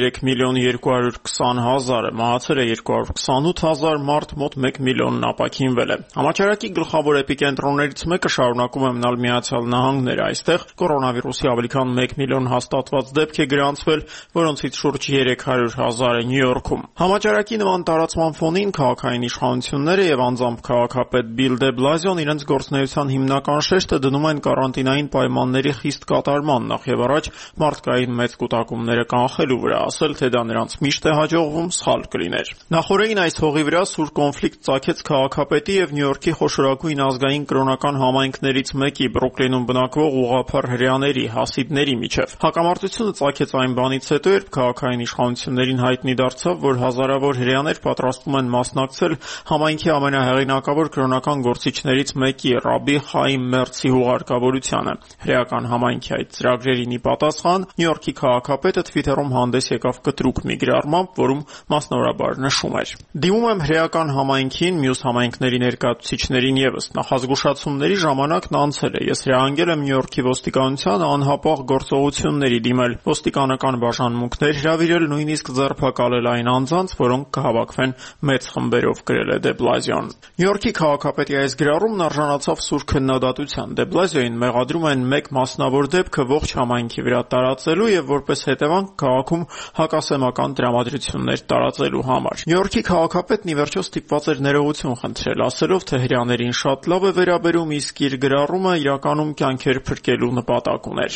3,220,000-ը, մահացել է 228,000 մարդ, մոտ 1 միլիոնն ապաքինվել է։ Համաճարակի գլխավոր էպիկենտրոններից մեկը շարունակում է մնալ Միացյալ Նահանգները։ Այստեղ կորոնավիրուսի ավելի քան 1 միլիոն հաստատված դեպք է գրանցվել, որոնցից շուրջ 300,000-ը Նյու Յորքում։ Համաճարակի նման տարածման ֆոնին քաղաքային իշխանությունները եւ անձամբ քաղաքապետ Բիլ դե Բլազիոն իրենց գործունեության հիմնական շեշտը դնում են կարանտինային պայմանների խիստ կատարման, նախ եւ առաջ մարդկային մեծ կուտակումները կանխելու վրա, ասել թե դա նրանց միշտ է հաջողվում, սխալ կլիներ։ Նախորդին այս հողի վրա սուր կոնֆլիկտ ծագեց քաղաքապետի եւ Նյու Յորքի խոշորագույն ազգային կրոնական համայնքներից մեկի Բրուքլինում բնակվող ուղղափառ հրեաների հասիդների միջև։ Հակամարտությունը ծագեց այն բանից հետո, երբ քաղաքային իշխանություններին հայտնի դարձավ, որ հազարավոր հրեաներ պատրաստվում են մասնակցել համայնքի ամենահեղինակավոր կրոնական գործիչներից մեկի Ռաբի Խայիմ Մերցի հուղարկավորությանը։ Հրեական համայնքի այդ ծրագրերին ի պատասխան Նյու Յորքի քաղաքապետը Twitter-ում հանդես եկավ կտրուկ մի գրառմամբ, որում մասնավորաբար նշում էր. «Դիմում եմ հրեական համայնքին, մյուս համայնքների ներկայացուցիչներին եւս, նախազգուշացումների ժամանակն անցել է։ Ես հրահանգել եմ Նյու Յորքի ոստիկանությանը անհապաղ գործողությունների դիմել, ոստիկանական բաժանմունքներ հրավիրել, նույնիսկ ձերբակալել այն անձանց, որոնք կհավաքվեն մեծ խմբերով», գրել է դե Բլազիոն։ Նյու Յորքի քաղաքապետի այս գրառումն արժանացավ սուր քննադատության։ Դե Բլազիոին մեղադրում են մեկ մասնավոր դեպքը ողջ համայնքի վրա տարածելու եւ որպես հետևանք քաղաքում հակասեմական տրամադրություններ տարածելու համար։ Նյու Յորքի քաղաքապետն ի վերջո ստիպված էր ներողություն խնդրել, ասելով, թե հրեաներին շատ լավ է վերաբերում, իսկ իր գրառումը իրականում կյանքեր փրկելու նպատակ ուներ։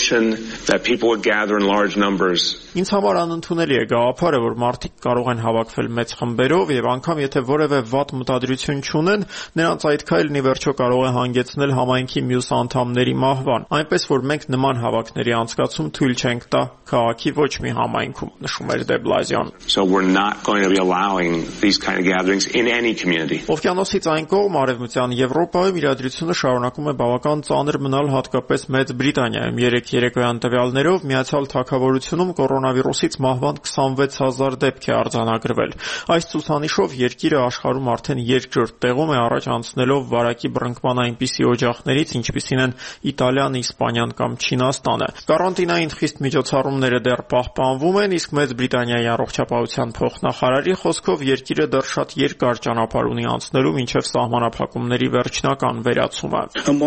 Ինձ համար անընդունելի է գաղափարը, որ մարդիկ կարող են հավաքվել մեծ խմբերով եւ անգամ եթե որևէ վատ մտադրություն չունեն, նրանց այդ քայլն ի վերջո կարող է հանգեցնել համայնքի մյուս անդամների մահվան, այնպես որ մենք նման հավաքների անցկացում թույլ չենք տա քաղաքի ոչ մի համայնքում, նշում էր դե Բլազիոն։ Օվկիանոսից այն կողմ արևմտյան Եվրոպայում իրադրությունը շարունակում է բավական ծանր մնալ, հատկապես Մեծ Բրիտանիայում։ Երեկոյան տվյալներով Միացյալ Թագավորությունում կորոնավիրուսից մահվան 26,000 դեպք է արձանագրվել։ Այս ցուցանիշով երկիրը աշխարհում արդեն երկրորդ տեղում է, առաջ անցնելով վարակի բռնկման այնպիսի օջախներից, ինչպիսին են Իտալիան, Իտալիան, Իսպանիան կամ Չինաստանը։ Կարանտինային խիստ միջոցառումները դեռ պահպանվում են, իսկ Մեծ Բրիտանիայի առողջապահության փոխնախարարի խոսքով երկիրը դեռ շատ երկար ճանապարհ ունի անցնելու մինչև սահմանափակումների վերջնական վերացումը։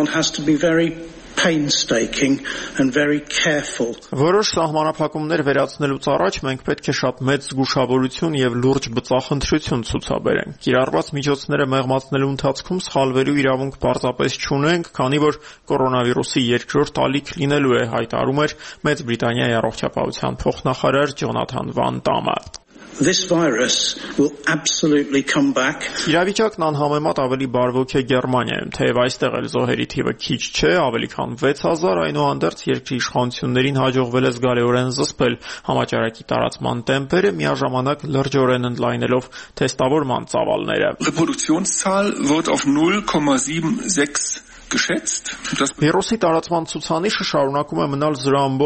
Painstaking and very careful. Որոշ սահմանափակումներ վերացնելուց առաջ մենք պետք է շատ մեծ զգուշավորություն եւ լուրջ բծախնդրություն ցուցաբերենք։ Կիրառված միջոցները մեղմացնելու ընթացքում սխալվելու իրավունք պարզապես չունենք, քանի որ կորոնավիրուսի երկրորդ ալիք լինելու է, հայտարարում էր Մեծ Բրիտանիայի առողջապահության փոխնախարար Ջոնաթան Վան Դամը։ This virus will absolutely come back. Իրավիճակն անհամեմատ ավելի բարվոք է Գերմանիայում, թեև այստեղ էլ զոհերի թիվը քիչ չէ, ավելի քան 6000, այնուհանդերձ երկրի իշխանություններին հաջողվել է զգալիորեն զսպել համաճարակի տարածման տեմպերը, միաժամանակ լրջորեն ընդլայնելով թեստավորման ծավալները։ Reproduktionszahl wird auf 0,76 geschätzt. Վիրուսի տարածման ցուցանիշը շարունակում է մնալ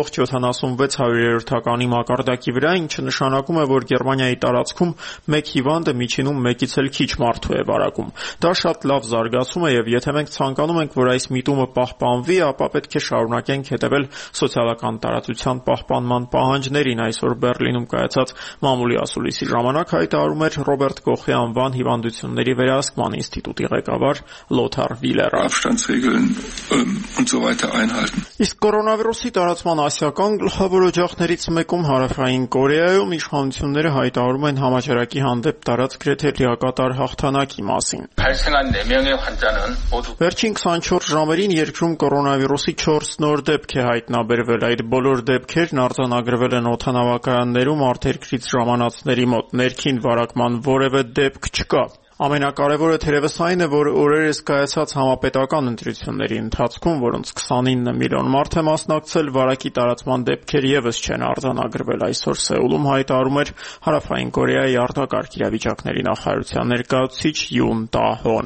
0.76 մակարդակի վրա, ինչը նշանակում է, որ Գերմանիայի տարածքում մեկ հիվանդը միջինում մեկից էլ քիչ մարդու է վարակում։ Դա շատ լավ զարգացում է, եւ եթե մենք ցանկանում ենք, որ այս միտումը պահպանվի, ապա պետք է շարունակենք հետևել սոցիալական տարածության պահպանման պահանջներին, այսօր Բերլինում կայացած մամուլի ասուլիսի ժամանակ հայտարարում էր Ռոբերտ Կոխի անվան հիվանդությունների վերահսկման ինստիտուտի ղեկավար Լոթար Վիլերը։ Und so weiter einhalten. Իսկ կորոնավիրուսի տարածման ասիական գլխավոր օջախներից մեկում Հարավային Կորեայում իշխանությունները հայտարարում են համաճարակի հանդեպ տարած գրեթե լիակատար հաղթանակի մասին։ Վերջին 24 ժամերին երկրում կորոնավիրուսի 4 նոր դեպք է հայտնաբերվել։ Այդ բոլոր դեպքերն արձանագրվել են օդանավակայաններում արտերկրից ժամանածների մոտ։ Ներքին վարակման որևէ դեպք չկա։ Ամենակարևորը թերևս այն է, որ օրերս կայացած համապետական ընտրությունների ընթացքում, որոնց 29 միլիոն մարդ է մասնակցել, վարակի տարածման դեպքեր եւս չեն արձանագրվել։ Այսօր Սեուլում հայտարարում էր Հարավային Կորեայի արտակարգ իրավիճակների նախարարության ներկայացուցիչ Յուն Տահոն։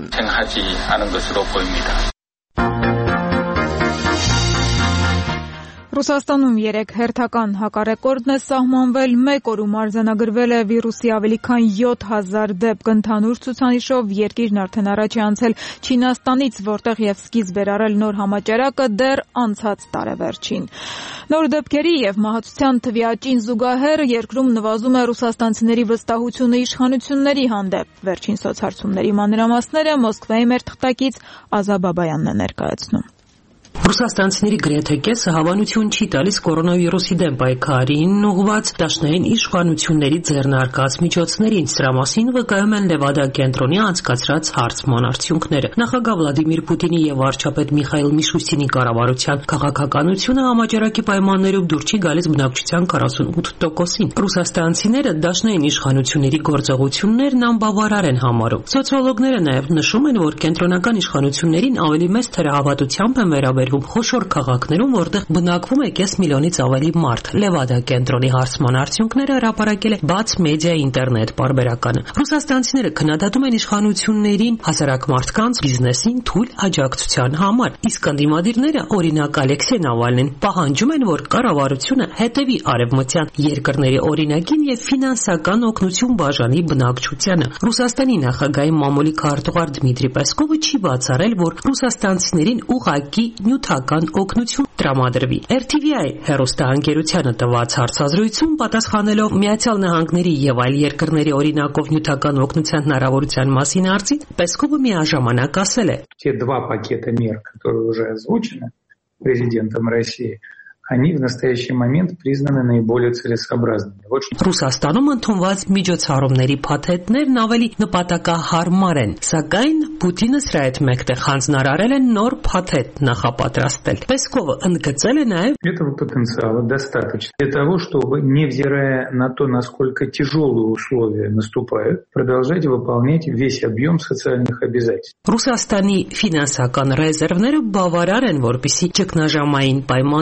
Ռուսաստանում 3 հերթական հակառեկորդն է սահմանվել, 1 օրում արձանագրվել է վիրուսի ավելի քան 7000 դեպք ընդհանուր ցուցանիշով, երկիրն արդեն առաջ է անցել Չինաստանից, որտեղ եւ սկիզբ էր առել նոր համաճարակը դեռ անցած տարեվերջին։ Նոր դեպքերի եւ մահացության թվի աճին զուգահեռ երկրում նվազում է ռուսաստանցիների վստահությունը իշխանությունների հանդեպ։ Վերջին սոցհարցումների մանրամասները Մոսկվայի մեր թղթակից Ազա Բաբայանն է ներկայացնում։ Ռուսաստանցիների գրեթե կեսը հավանություն չի տալիս կորոնավիրուսի դեմ պայքարին ուղղված դաշնային իշխանությունների ձեռնարկած միջոցներին։ Սրա մասին վկայում են Լևադա կենտրոնի անցկացրած հարցման արդյունքները։ Նախագահ Վլադիմիր Պուտինի եւ վարչապետ Միխայիլ Միշուստինի կառավարության քաղաքականությունը համաճարակի պայմաններով դուր չի գալիս բնակչության 48%-ին։ Ռուսաստանցիները դաշնային իշխանությունների գործողություններն անբավարար են համարում։ Սոցիոլոգները նաեւ նշում են, որ կենտրոնական իշխանություններին ավելի մեծ թերահավատությամբ են վերաբերվում խոշոր քաղաքներում, որտեղ բնակվում է կես միլիոնից ավելի մարդ։ Լևադա կենտրոնի հարցման արդյունքները հրապարակել է Բաց մեդիա ինտերնետ պարբերականը։ Ռուսաստանցիները քննադատում են իշխանություններին հասարակ մարդկանց բիզնեսին թույլ աջակցության համար, իսկ ընդդիմադիրները, օրինակ Ալեքսեյ Նավալնին, պահանջում են, որ կառավարությունը հետևի արևմտյան երկրների օրինակին եւ ֆինանսական օգնություն բաժանի բնակչությանը։ Ռուսաստանի նախագահի մամուլի քարտուղար Դմիտրի Պեսկովը չի բացառել, որ ռուսաստանցիներին ուղղակի նյութական օգնություն տրամադրվի։ RTVI հեռուստաընկերությանը տված հարցազրույցում պատասխանելով Միացյալ Նահանգների եւ այլ երկրների օրինակով նյութական օգնության հնարավորության մասին հարցին, Պեսկովը միաժամանակ ասել է. Те два пакета мер, которые уже озвучены президентом России, они в настоящий момент признаны наиболее целесообразными. Ռուսաստանում ընդունված միջոցառումների փաթեթներն ավելի նպատակահարմար են, սակայն Պուտինը սրա հետ մեկտեղ հանձնարարել է նոր փաթեթ նախապատրաստել։ Պեսկովը ընդգծել է նաև этого потенциала достаточно для того, чтобы, невзирая на то, насколько тяжелые условия наступают, продолжать выполнять весь объем социальных обязательств. Ռուսաստանի ֆինանսական ռեզերվները բավարար են, որպեսզի ճգնաժամային պայմաններում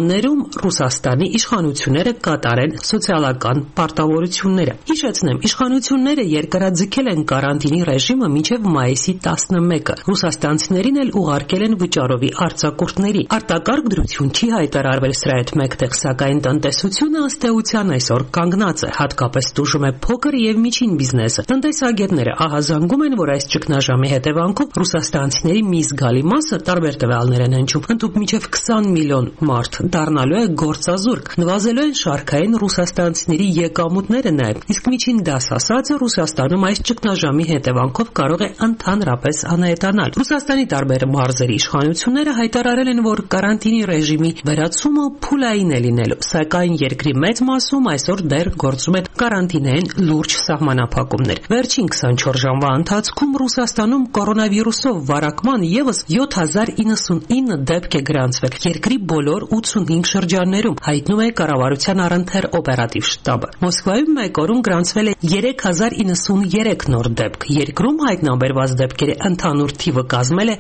Ռուսաստանի իշխանությունները կատարեն սոցիալական պարտավորությունները։ Հիշեցնեմ, իշխանությունները երկարաձգել են կարանտինի ռեժիմը մինչև մայիսի 11-ը։ Ռուսաստանցիներին էլ ուղարկել են վճարովի արձակուրդների։ Արտակարգ դրություն չի հայտարարվել սրա հետ մեկտեղ, սակայն տնտեսությունը ըստ էության այսօր կանգնած է, հատկապես տուժում է փոքր եւ միջին բիզնեսը։ Տնտեսագետները ահազանգում են, որ այս ճգնաժամի հետևանքով ռուսաստանցիների մի զգալի մասը տարբեր տվյալներ են հնչում, ընդհանուր մինչև 20 միլիոն մարդ դառնալու է գործազուրկ, նվազելու են շարքային ռուսաստանցիների եկամուտները նաև, իսկ միջին դաս ասածը Ռուսաստանում այս ճգնաժամի հետևանքով կարող է ընդհանրապես անհետանալ։ Ռուսաստանի տարբեր մարզերի իշխանությունները հայտարարել են, որ կարանտինի ռեժիմի վերացումը փուլային է լինելու, սակայն երկրի մեծ մասում այսօր դեռ գործում են կարանտինային լուրջ սահմանափակումներ։ Վերջին 24 ժամվա ընթացքում Ռուսաստանում կորոնավիրուսով վարակման ևս 7099 դեպք է գրանցվել երկրի բոլոր 85 շրջաններում, հայտնում է կառավարության առընթեր օպերատիվ շտաբը։ Մոսկվայում մեկ օրում գրանցվել է 3093 նոր դեպք։ Երկրում հայտնաբերված դեպքերի ընդհանուր թիվը կազմել է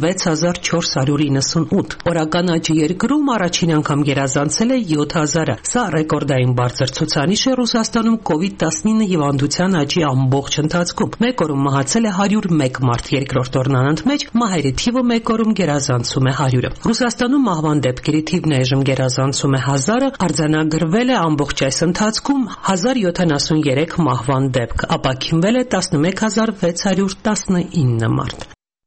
106498։ Օրական աճը երկրում առաջին անգամ գերազանցել է 7000-ը։ Սա ռեկորդային բարձր ցուցանիշ է Ռուսաստանում COVID-19 հիվանդության աճի ամբողջ ընթացքում։ Մեկ օրում մահացել է 101 մարդ, երկրորդ օրն անընդմեջ մահերի թիվը մեկ օրում գերազանցում է 100-ը։ Ռուսաստանում մահվան դեպքերի թիվն այժմ գերազանցում է 1000-ը, արձանագրվել է ամբողջ այս ընթացքում 1073 մահվան դեպք, ապաքինվել է 11619 մարդ։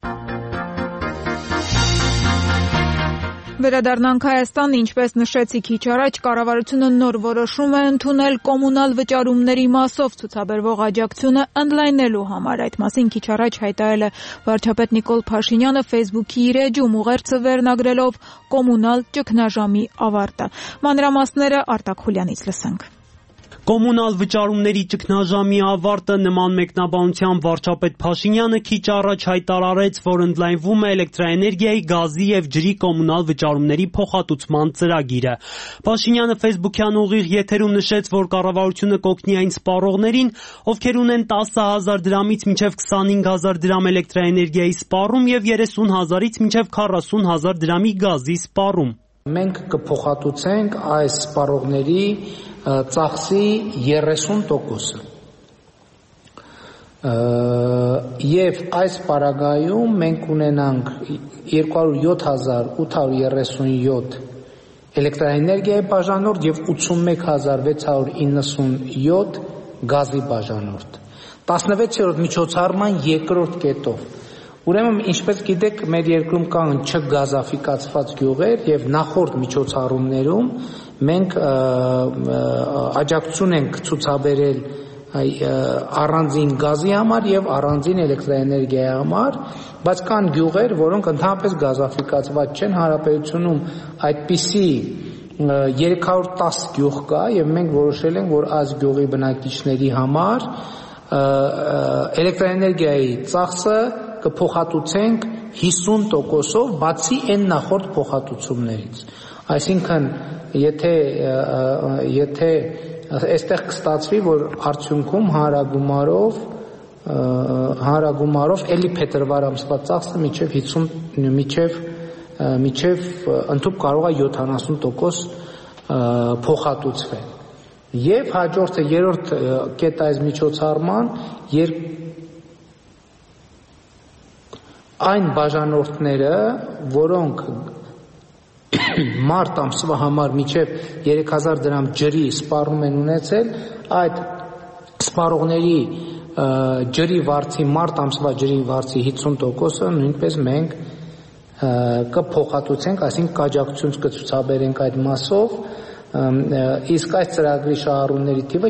Վերադառնանք Հայաստան, ինչպես նշեցի քիչ առաջ, կառավարությունը նոր որոշում է ընդունել կոմունալ վճարումների մասով ցուցաբերվող աջակցությունը ընդլայնելու համար։ Այդ մասին քիչ առաջ հայտարարել է վարչապետ Նիկոլ Փաշինյանը Facebook-ի իր էջում, ուղերձը վերնագրելով կոմունալ ճգնաժամի ավարտը։ Մանրամասները Արտակ Խուլյանից լսենք։ Կոմունալ վճարումների ճգնաժամի ավարտը նման մեկնաբանությամբ վարչապետ Փաշինյանը քիչ առաջ հայտարարեց, որ ընդլայնվում է էլեկտրաէներգիայի, գազի եւ ջրի կոմունալ վճարումների փոխհատուցման ծրագիրը։ Փաշինյանը Facebook-յան ուղիղ եթերում նշեց, որ կառավարությունը կօգնի այն սպառողներին, ովքեր ունեն 10000 դրամից մինչև 25000 դրամ էլեկտրաէներգիայի սպառում եւ 30000-ից մինչև 40000 դրամի գազի սպառում։ Մենք կփոխհատուցենք այս սպառողների ծախսի 30%-ը։ Եվ այս պարագայում մենք ունենանք 207837 էլեկտրաէներգիայի բաժանորդ եւ 81697 գազի բաժանորդ։ 16-րդ միջոցառման երկրորդ կետով։ Ուրեմն, ինչպես գիտեք, մեր երկրում կան չգազաֆիկացված գյուղեր եւ նախորդ միջոցառումներում մենք աջակցություն ենք ցուցաբերել առանձին գազի համար եւ առանձին էլեկտրաէներգիայի համար, բայց կան գյուղեր, որոնք ընդհանրապես գազաֆիկացված չեն, հանրապետությունում այդպիսի 310 գյուղ կա եւ մենք որոշել ենք, որ այս գյուղի բնակիչների համար էլեկտրաէներգիայի ծախսը կփոխհատուցենք 50%-ով, բացի այն նախորդ փոխհատուցումներից։ Այսինքն, եթե այստեղ կստացվի, որ արդյունքում հանրագումարով էլի փետրվար ամսվա ծախսը միջև ընդհանուր կարող է 70% փոխհատուցվել։ Եվ հաջորդը երրորդ կետ այս միջոցառման այն բաժանորդները, որոնք մարտ ամսվա համար մինչև 3000 դրամ ջրի սպառում են ունեցել, այդ սպառողների ջրի վարձի մարտ ամսվա ջրի վարձի 50%-ը նույնպես մենք կփոխհատուցենք, այսինքն կաջակցություն կցուցաբերենք այդ մասով, իսկ այս ծրագրի շահառուների թիվը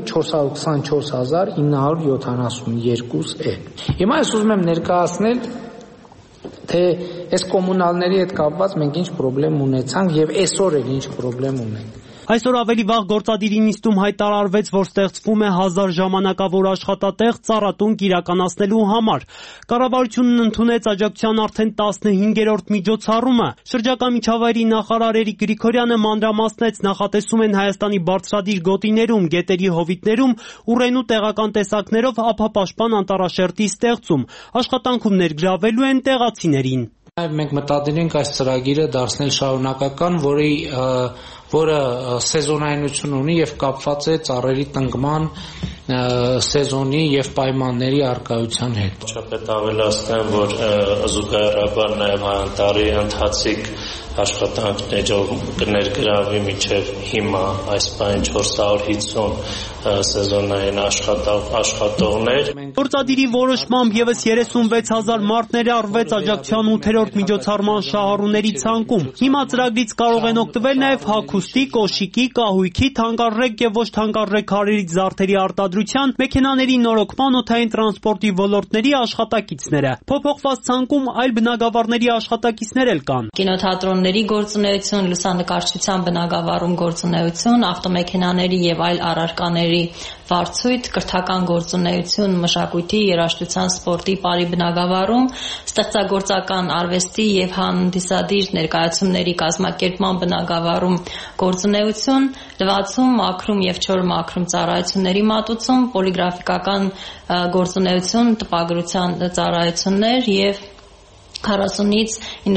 424972 է։ Հիմա ես ուզում եմ ներկայացնել, թե այս կոմունալների հետ կապված մենք ինչ պրոբլեմ ունեցանք եւ այսօր էլ ինչ պրոբլեմ ունենք։ Այսօր ավելի վաղ գործադիրի նիստում հայտարարվեց, որ ստեղծվում է 1000 ժամանակավոր աշխատատեղ ծառատունկ իրականացնելու համար։ Կառավարությունն ընդունեց աջակցության արդեն 15-րդ միջոցառումը։ Շրջակա միջավայրի նախարար Էրիկ Գրիգորյանը մանրամասնեց, նախատեսում են Հայաստանի բարձրադիր գոտիներում, գետերի հովիտներում ուռենու տեղական տեսակներով ափապաշտպան անտառաշերտի ստեղծում։ Աշխատանքում ներգրավելու են տեղացիներին։ Մենք մտադիր ենք այս ծրագիրը դարձնել շարունակական, որի որը սեզոնայնություն ունի եւ կապված է ծառերի տնկման սեզոնի եւ պայմանների առկայության հետ։ Չապետ ավելացնեմ, որ զուգահեռաբար նաեւ տարի ընթացիկ աշխատանքներով կներգրավի մինչև հիմա այս պայն 450 սեզոնային աշխատողներ։ Գործադիրի որոշմամբ եւս 36000 մարդներ արվեց աջակցության 8-րդ միջոցառման շահառուների ցանկում։ Հիմա ծրագրից կարող են օգտվել նաեւ հագուստի, կոշիկի, կահույքի, թանկարժեք եւ ոչ թանկարժեք հարերից զարդերի արտադրության, մեքենաների նորոգման, օդային տրանսպորտի ոլորտների աշխատակիցները։ Փոփոխված ցանկում այլ բնագավառների աշխատակիցներ էլ կան։ Կինոթատրոնների գործունեություն, լուսանկարչության բնագավառում գործունեություն, ավտոմեքենաների եւ այլ առարկաների վարձույթ, կրթական գործունեություն, մշակույթի, երաժշտության, սպորտի, բարի բնագավառում, ստեղծագործական արվեստի եւ հանդիսադիր ներկայացումների կազմակերպման բնագավառում գործունեություն, լվացում, մաքրում եւ չոր մաքրում ծառայությունների մատուցում, պոլիգրաֆիկական գործունեություն, տպագրության ծառայություններ եւ 40-ից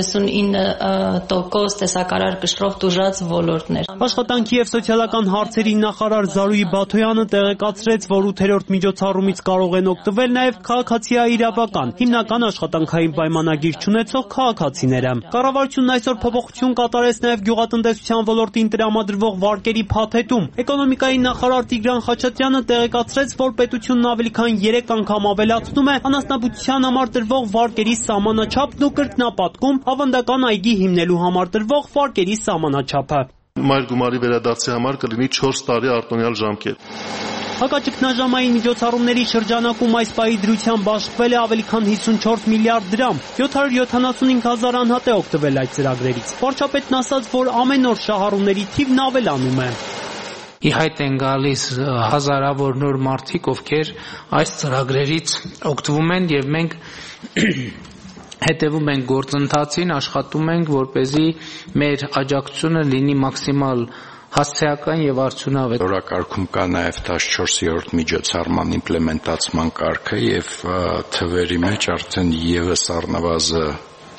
99% տեսակարար կշռող տուժած ոլորտներ։ Աշխատանքի եւ սոցիալական հարցերի նախարար Զարուհի Բաթոյանը տեղեկացրեց, որ 8-րդ միջոցառումից կարող են օգտվել նաեւ քաղաքացիաիրավական, հիմնական աշխատանքային պայմանագիր չունեցող քաղաքացիները։ Կառավարությունն այսօր փոփոխություն կատարեց նաեւ գյուղատնտեսության ոլորտին տրամադրվող վարկերի փաթեթում։ Էկոնոմիկայի նախարար Տիգրան Խաչատրյանը տեղեկացրեց, որ պետությունն ավելի քան 3 անգամ ավելացնում է անասնաբուծության համար տրվող վարկերի սահմանաչափ ու կրկնապատկում ավանդական այգի հիմնելու համար տրվող վարկերի սահմանաչափը։ Մայր գումարի վերադարձի համար կլինի 4 տարի արտոնյալ ժամկետ։ Հակաճգնաժամային միջոցառումների շրջանակում այս պահի դրությամբ աշխատվել է ավելի քան 54 միլիարդ դրամ, 775,000 անհատ է օգտվել այդ ծրագրերից։ Վարչապետն ասաց, որ ամեն օր շահառուների թիվն ավելանում է։ Ի հայտ են գալիս հազարավոր նոր մարդիկ, ովքեր այս ծրագրերից օգտվում են եւ մենք հետևում ենք գործընթացին, աշխատում ենք, որպեսզի մեր աջակցությունը լինի մաքսիմալ հասցեական եւ արդյունավետ։ Օրակարգում կա նաեւ 14-րդ միջոցառման իմպլեմենտացման կարգը եւ թվերի մեջ արդեն եւս առնվազն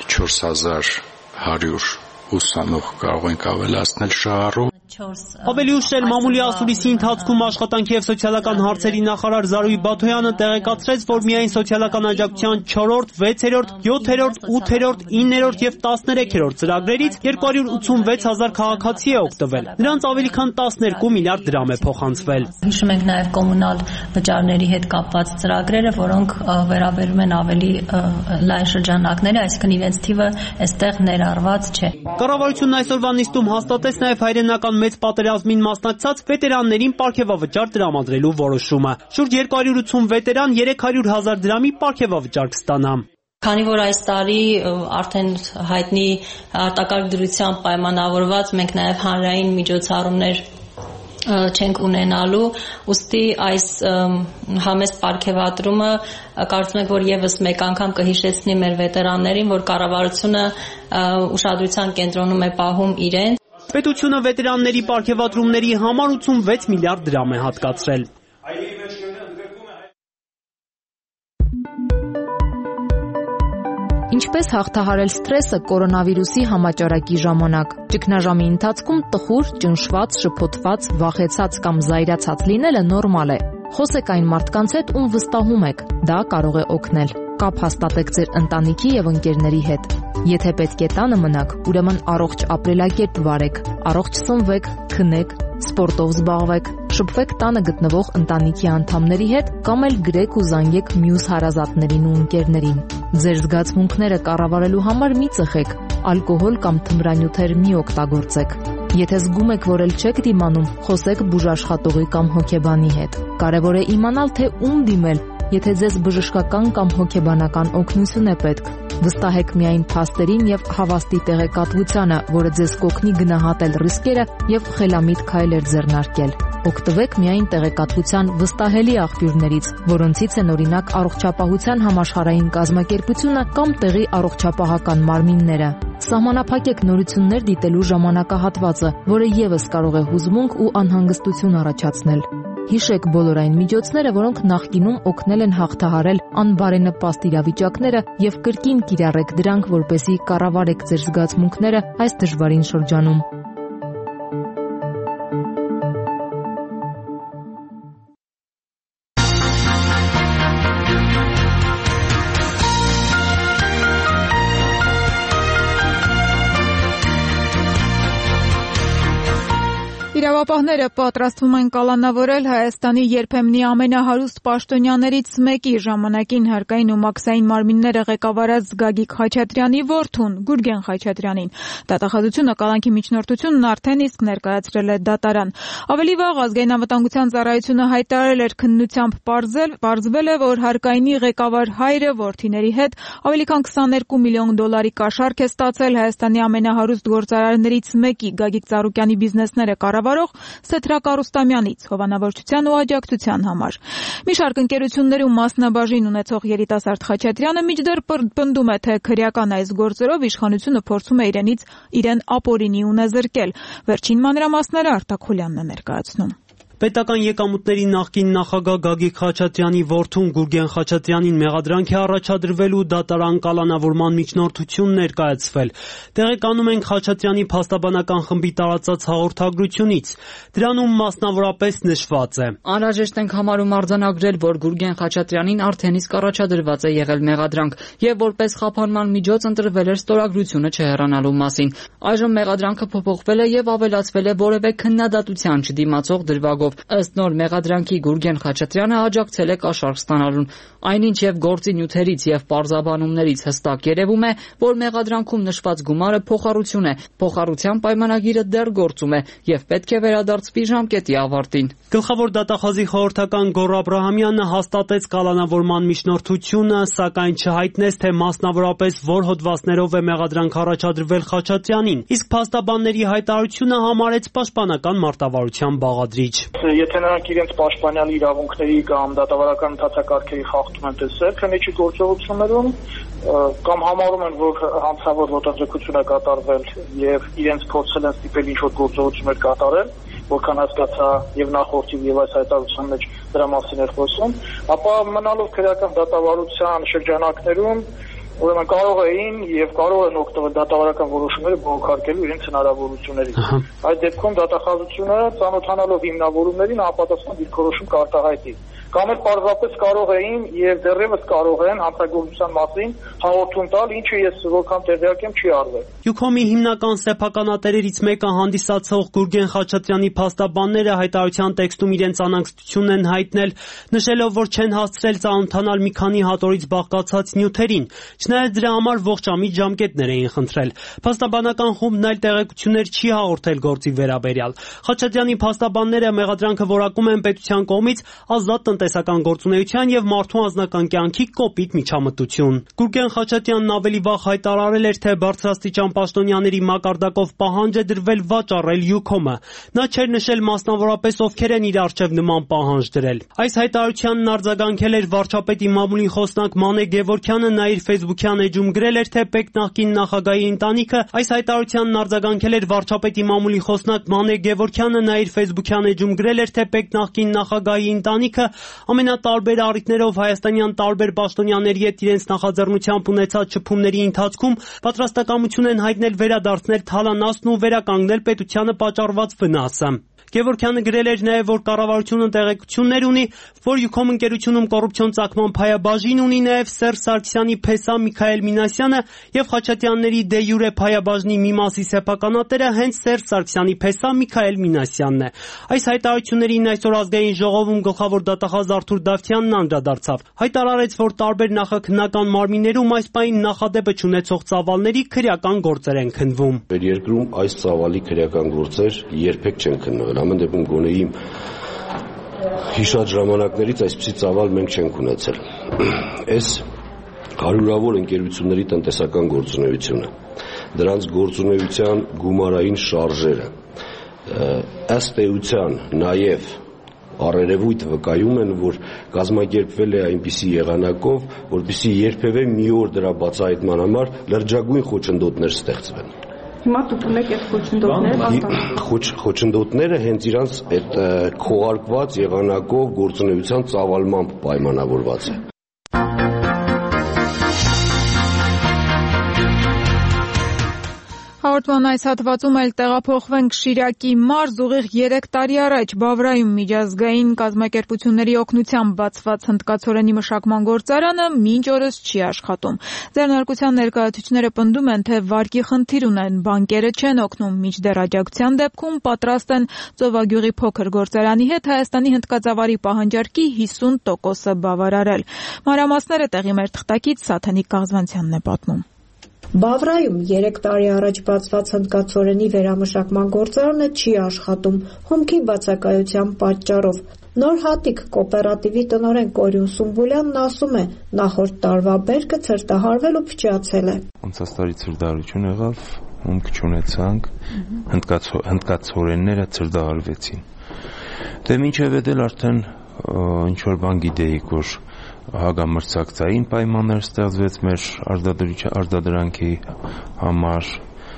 4100 ուսանող կարող ենք ավելացնել շահառու։ Ավելի ուշ էլ մամուլի ասուլիսի ընթացքում աշխատանքի եւ սոցիալական հարցերի նախարար Զարուհի Բաթոյանը տեղեկացրեց, որ միայն սոցիալական աջակցության 4-րդ, 6-րդ, 7-րդ, 8-րդ, 9-րդ եւ 13-րդ ծրագրերից 286,000 քաղաքացի է օգտվել։ Նրանց ավելի քան 12 միլիարդ դրամ է փոխանցվել։ Հիշում ենք նաեւ կոմունալ վճարների հետ կապված ծրագրերը, որոնք վերաբերում են ավելի լայն շրջանակների, այսինքն իրենց թիվը այստեղ ներառված չէ։ Կառավարությունն այսօրվա նիստում հաստատեց նաեւ հայրենական մեծ պատերազմին մասնակցած վետերաններին պարգևավճար տրամադրելու որոշումը։ Շուրջ 280 վետերան 300,000 դրամի պարգևավճար կստանա։ Քանի որ այս տարի արդեն հայտնի արտակարգ դրությամբ պայմանավորված մենք նաև հանրային միջոցառումներ չենք ունենալու, ուստի այս համեստ պարգևատրումը կարծում եք, որ եւս մեկ անգամ կհիշեցնի մեր վետերաններին, որ կառավարությունը ուշադրության կենտրոնում է պահում իրենց։ Պետությունը վետերանների պարգևատրումների համար 86 միլիարդ դրամ է հատկացրել։ Ինչպես հաղթահարել սթրեսը կորոնավիրուսի համաճարակի ժամանակ։ Ճգնաժամի ընթացքում տխուր, ճնշված, շփոթված, վախեցած կամ զայրացած լինելը նորմալ է։ Խոսեք այն մարդկանց հետ, ում վստահում եք, դա կարող է օգնել։ Կապ հաստատեք ձեր ընտանիքի եւ ընկերների հետ։ Եթե պետք է տանը մնաք, ուրեմն առողջ ապրելակերպ վարեք, առողջ սնվեք, քնեք, սպորտով զբաղվեք, շփվեք տանը գտնվող ընտանիքի անդամների հետ կամ էլ գրեք ու զանգեք մյուս հարազատներին ու ընկերներին։ Ձեր զգացմունքները կառավարելու համար մի ծխեք, ալկոհոլ կամ թմրանյութեր մի օգտագործեք։ Եթե զգում եք, որ չեք դիմանում, խոսեք բուժաշխատողի կամ հոգեբանի հետ։ Կարևոր է իմանալ, թե ում դիմել, եթե ձեզ բժշկական կամ հոգեբանական օգնություն է պետք։ Վստահեք միայն փաստերին եւ հավաստի տեղեկատվությանը, որը ձեզ կօգնի գնահատել ռիսկերը եւ խելամիտ քայլեր ձեռնարկել։ Օգտվեք միայն տեղեկատվության վստահելի աղբյուրներից, որոնցից են օրինակ Առողջապահության համաշխարհային կազմակերպությունը կամ տեղի առողջապահական մարմինները։ Սահմանափակեք նորություններ դիտելու ժամանակահատվածը, որը եւս կարող է հուզմունք ու անհանգստություն առաջացնել։ Հիշեք բոլոր այն միջոցները, որոնք նախկինում օգնել են հաղթահարել անբարենպաստ իրավիճակները եւ կրկին կիրառեք դրանք, որպեսզի կառավարեք ձեր զգացմունքները այս դժվարին շրջանում։ Իրավապահները պատրաստվում են կալանավորել Հայաստանի երբեմնի ամենահարուստ պաշտոնյաներից մեկի ժամանակին հարկային ու մաքսային մարմինները ղեկավարած Գագիկ Խաչատրյանի որդուն Գուրգեն Խաչատրյանին։ Դատախազությունը կալանքի միջնորդությունն արդեն իսկ ներկայացրել է դատարան։ Ավելի վաղ Ազգային անվտանգության ծառայությունը հայտարարել էր քննությամբ պարզվել է, որ հարկայինի ղեկավար հայրը որդիների հետ ավելի քան $22 միլիոն կաշառք է ստացել Հայաստանի ամենահարուստ գործարարներից մեկի Գագիկ Ծառուկյանի բիզնեսները կառավարող Սեթրակ Արուստամյանից հովանավորչության ու աջակցության համար։ Մի շարք ընկերություններում մասնաբաժին ունեցող երիտասարդ Խաչատրյանը մինչդեռ պնդում է, թե քրեական այս գործերով իշխանությունը փորձում է իրեն ապօրինի ունեզրկել։ Վերջին մանրամասները Արտակ Խուլյանն է ներկայացնում։ Պետական եկամուտների նախկին նախագահ Գագիկ Խաչատրյանի որդուն Գուրգեն Խաչատրյանին մեղադրանք է առաջադրվելու դատարան կալանավորման միջնորդություն ներկայացվել։ Տեղեկանում ենք Խաչատրյանի փաստաբանական խմբի տարածած հաղորդագրությունից։ Դրանում մասնավորապես նշված է. Անհրաժեշտ ենք համարում արձանագրել, որ Գուրգեն Խաչատրյանին արդեն իսկ առաջադրված է եղել մեղադրանք եւ որպես խափանման միջոց ընտրվել էր ստորագրությունը չհեռանալու մասին։ Այժմ մեղադրանքը փոփոխվել է եւ ավելացվել է որևէ քննադատության չդիմացող դրվագով։ Ըստ նոր մեղադրանքի Գուրգեն Խաչատրյանը աջակցել է կաշառք ստանալուն։ Այնինչ եւ գործի նյութերից եւ պարզաբանումներից հստակ երևում է, որ մեղադրանքում նշված գումարը փոխառություն է։ Փոխառության պայմանագիրը դեռ գործում է եւ պետք է վերադարձվի ժամկետի ավարտին։ Գլխավոր դատախազի խորհրդական Գոռ Աբրահամյանը հաստատեց կալանավորման միջնորդությունը, սակայն չհայտնեց, թե մասնավորապես որ հոդվածներով է մեղադրանք առաջադրվել Խաչատրյանին, իսկ փաստաբանների հայտարարությունը համարեց պաշտպանական մարտավարության բաղադրիչ։ Եթե նրանք իրենց պաշտպանյալի իրավունքների կամ դատավարական ընթացակարգերի խախտում են տեսել քննիչի գործողություններում կամ համարում են, որ հանցավոր ոտաձգություն է կատարվել եւ իրենց փորձել են ստիպել ինչ-որ գործողություններ կատարել, որքան հասկացա եւ նախորդի եւ այս հայտարարության մեջ դրա մասին էր խոսում, ապա մնալով քրեական դատավարության շրջանակներում ուրեմն կարող էին եւ կարող են օգտվել դատավարական որոշումները բողոքարկելու իրենց հնարավորություններից։ Այդ դեպքում դատախազությունը ծանոթանալով հիմնավորումներին համապատասխան դիրքորոշում կարտահայտի։ Կամ էլ պարզապես կարող էին եւ դեռևս կարող են հանցագործության մասին հաղորդում տալ, ինչը ես որքան տեղյակ եմ չի արվել։ Յուքոմի հիմնական սեփականատերերից մեկը հանդիսացող Գուրգեն Խաչատրյանի փաստաբանները հայտարարության տեքստում իրենց անհանգստությունն են հայտնել, նշելով, որ չեն հասցրել ծանոթանալ մի քանի հատորից բաղկացած նյութերին, չնայած դրա համար ողջամիտ ժամկետներ էին խնդրել։ Փաստաբանական խումբն այլ տեղեկություններ չի հաղորդել գործի վերաբերյալ։ Խաչատրյանի փաստաբանները մեղադրանքը որակում են պետության կողմից ազատ տնտեսական գործունեության եւ մարդու անձնական կյանքի կոպիտ միջամտություն։ Գուրգեն Խաչատրյանն ավելի վաղ հայտարարել էր, թե բարձրաստիճան պաշտոնյաների մակարդակով պահանջ է դրվել վաճառել Յուքոմը։ Նա չէր նշել մասնավորապես ովքեր են իր առջև նման պահանջ դրել։ Այս հայտարարությանն արձագանքել էր վարչապետի մամուլի խոսնակ Մանե Գևորգյանը, նա իր Facebook-յան էջում գրել էր, թե ՊԵԿ նախկին նախագահի ընտանիքը այս հայտարարությանն արձագանքել էր վարչապետի մամուլի խոսնակ Մանե Գևորգյանը, նա իր Facebook-յան էջում գրել էր, թե ՊԵԿ նախկին նախագահի ընտանիքը ամենատարբեր առիթներով հայաստանյան տարբեր պաշտոնյաների հետ իրենց նախաձեռնությամբ ունեցած շփումների ընթացքում պատրաստակամություն են հայտնել վերադարձնել թալանացն ու վերականգնել պետությանը պատճառված վնասը։ Գևորգյանը գրել էր նաև, որ կառավարությունը տեղեկություններ ունի, որ Յուքոմ ընկերությունում կոռուպցիոն ծագման փայաբաժին ունի նաև Սերժ Սարգսյանի փեսա Միքայել Մինասյանը եւ Խաչատրյանների դե յուրե փայաբաժնի մի մասի սեփականատերը հենց Սերժ Սարգսյանի փեսա Միքայել Մինասյանն է։ Այս հայտարարություններին այսօր ազգային ժողովում գլխավոր դատախազ Արթուր Դավթյանն անդրադարձավ։ Հայտարարեց, որ տարբեր նախաքննական մարմիններում այս պահին նախադեպը չունեցող ծավալների քրեական գործեր են քննվում։ Երկրում այս ծավալի քրեական գործեր երբեք չեն քննվել։ Ամեն դեպքում գոնե իմ հիշած ժամանակներից այսպիսի ծավալ մենք չենք ունեցել։ Այս հարյուրավոր ընկերությունների տնտեսական գործունեությունը, դրանց գործունեության գումարային շարժերը, ըստ էության նաև առերևույթ վկայում են, որ կազմակերպվել է այնպիսի եղանակով, որպեսզի երբևէ մի օր դրա բացահայտման համար լրջագույն խոչընդոտներ ստեղծվեն։ Հիմա դուք ունեք այդ խոչընդոտները։ Խոչընդոտները հենց իրանց այդ քողարկված եղանակով գործունեության ծավալմամբ պայմանավորված է։ Հաղորդման այս հատվածում էլ տեղափոխվենք Շիրակի մարզ ուղիղ 3 տարի առաջ Բավրայում միջազգային կազմակերպությունների օգնությամբ բացված հնդկացորենի մշակման գործարանը մինչ օրս չի աշխատում։ Ձեռնարկության ներկայացուցիչները պնդում են, թե վարկի խնդիր ունեն, բանկերը չեն օգնում, մինչդեռ աջակցության դեպքում պատրաստ են Ծովագյուղի փոքր գործարանի հետ Հայաստանի հնդկածավալի պահանջարկի 50%-ը բավարարել։ Մանրամասները տեղի մեր թղթակից Սաթենիկ Կաղզվանցյանն է պատմում։ Բավրայում 3 տարի առաջ բացված հնդկացորենի վերամշակման գործարանը չի աշխատում հումքի բացակայության պատճառով։ Նոր հատիկ կոոպերատիվի տնօրեն Կորյուն Սումբուլյանն ասում է, նախորդ տարվա բերքը ցրտահարվել ու փչացել է։ Անցած տարի ցրտահարություն եղավ, հումք չունեցանք, հնդկացորենները ցրտահարվեցին։ Դե մինչև էլ արդեն ինչ որ բան գիտեիք, որ հագամրցակցային պայմաններ ստեղծվեց մեր արտադրանքի համար,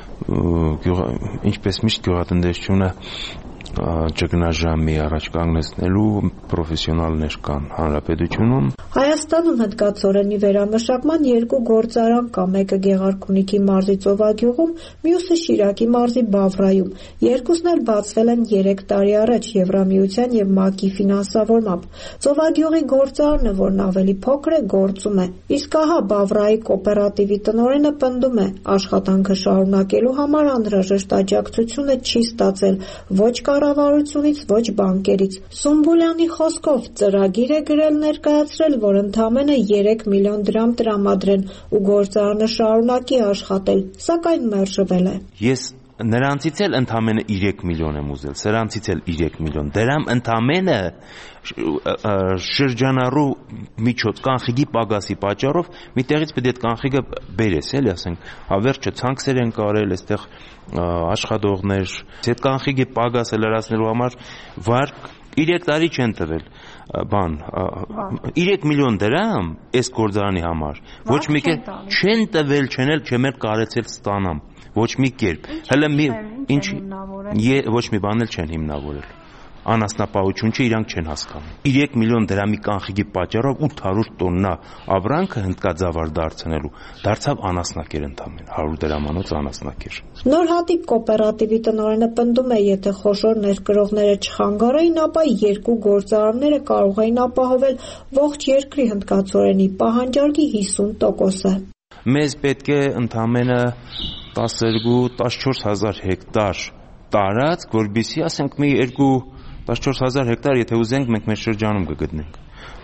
ինչպես միշտ գյուղատնտեսությունը ճգնաժամի առաջ կանգնեցնելու պրոֆեսիոնալներ կան հանրապետությունում։ Հայաստանում հնդկացորենի վերամշակման 2 գործարան կա, մեկը Գեղարքունիքի մարզի Ծովագյուղում, մյուսը Շիրակի մարզի Բավրայում։ Երկուսն էլ բացվել են 3 տարի առաջ Եվրամիության եւ ՄԱԿ-ի ֆինանսավորմամբ։ Ծովագյուղի գործարանը, որն ավելի փոքր է, գործում է։ Իսկ ահա Բավրայի կոոպերատիվի տնօրենը պնդում է, աշխատանքը շարունակելու համար անհրաժեշտ աջակցությունը չի ստացել ոչ կառավարությունից, ոչ բանկերից։ Սումբուլյանի խոսքով ծրագիր է գրել ներկայացրել, որ ընդամենը 3 միլիոն դրամ տրամադրեն ու գործարանը շարունակի աշխատել, սակայն մերժվել է։ Ես նրանցից էլ ընդամենը 3 միլիոն եմ ուզել, սրանցից էլ 3 միլիոն դրամ ընդամենը շրջանառու միջոց կանխիկի պակասի պատճառով մի տեղից պետք է այդ կանխիկը բերես, էլի ասենք, հավերջը ցանքսեր են կարել, այստեղ աշխատողներ, այդ կանխիկի պակասը լրացնելու համար վարկ 3 տարի չեն տվել բան 3 միլիոն դրամ այս գործարանի համար ոչ մի կերպ չեն տվել, չեն էլ չեմ կարեցել ստանամ ոչ մի կերպ հələ ինչ ոչ մի բան էլ չեն հիմնավորել անասնապահություն չէ, իրանք չեն հասկանում 3 միլիոն դրամի կանխիկի պատճառով 800 տոննա ապրանքը հնդկաձավար դարձնելու դարձավ անասնակեր ընդամենը 100 դրամանոց անասնակեր։ Նոր հատիկ կոոպերատիվի տնօրենը պնդում է, եթե խոշոր ներկրողները չխանգարեին, ապա 2 գործարանները կարող էին ապահովել ողջ երկրի հնդկացորենի պահանջարկի 50%-ը։ Մեզ պետք է ընդամենը 12-14 հազար հեկտար տարածք, որբիսի ասենք մի 14 հազար հեկտար, եթե ուզենք, մենք մեր շրջանում կգտնենք,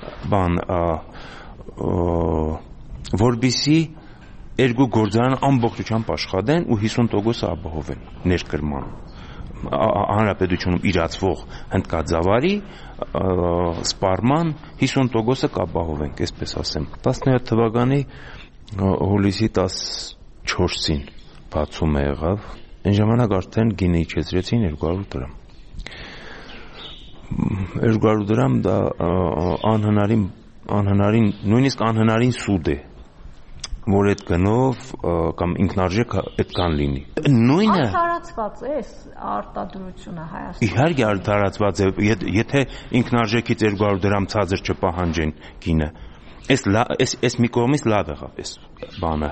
որբիսի 2 գործարան ամբողջությամբ աշխատեն ու 50%-ը ապահովեն ներկրման հանրապետությունում իրացվող հնդկաձավարի սպառման 50%-ը կապահովենք, այսպես ասեմ։ 17 թվականի հուլիսի 14-ին բացում եղավ, այն ժամանակ արդեն գինը իջեցրեցին 200 դրամ։ 200 դրամ դա անհնարին, նույնիսկ անհնարին սուդ է, որ այդ գնով կամ ինքնարժեք այդքան լինի։ Նույնը արդարացված է արտադրությունը Հայաստանում։ Իհարկե արդարացված է, եթե ինքնարժեքից 200 դրամ ցածր չպահանջեն գինը։ Այս մի կողմից լավ եղավ այս բանը։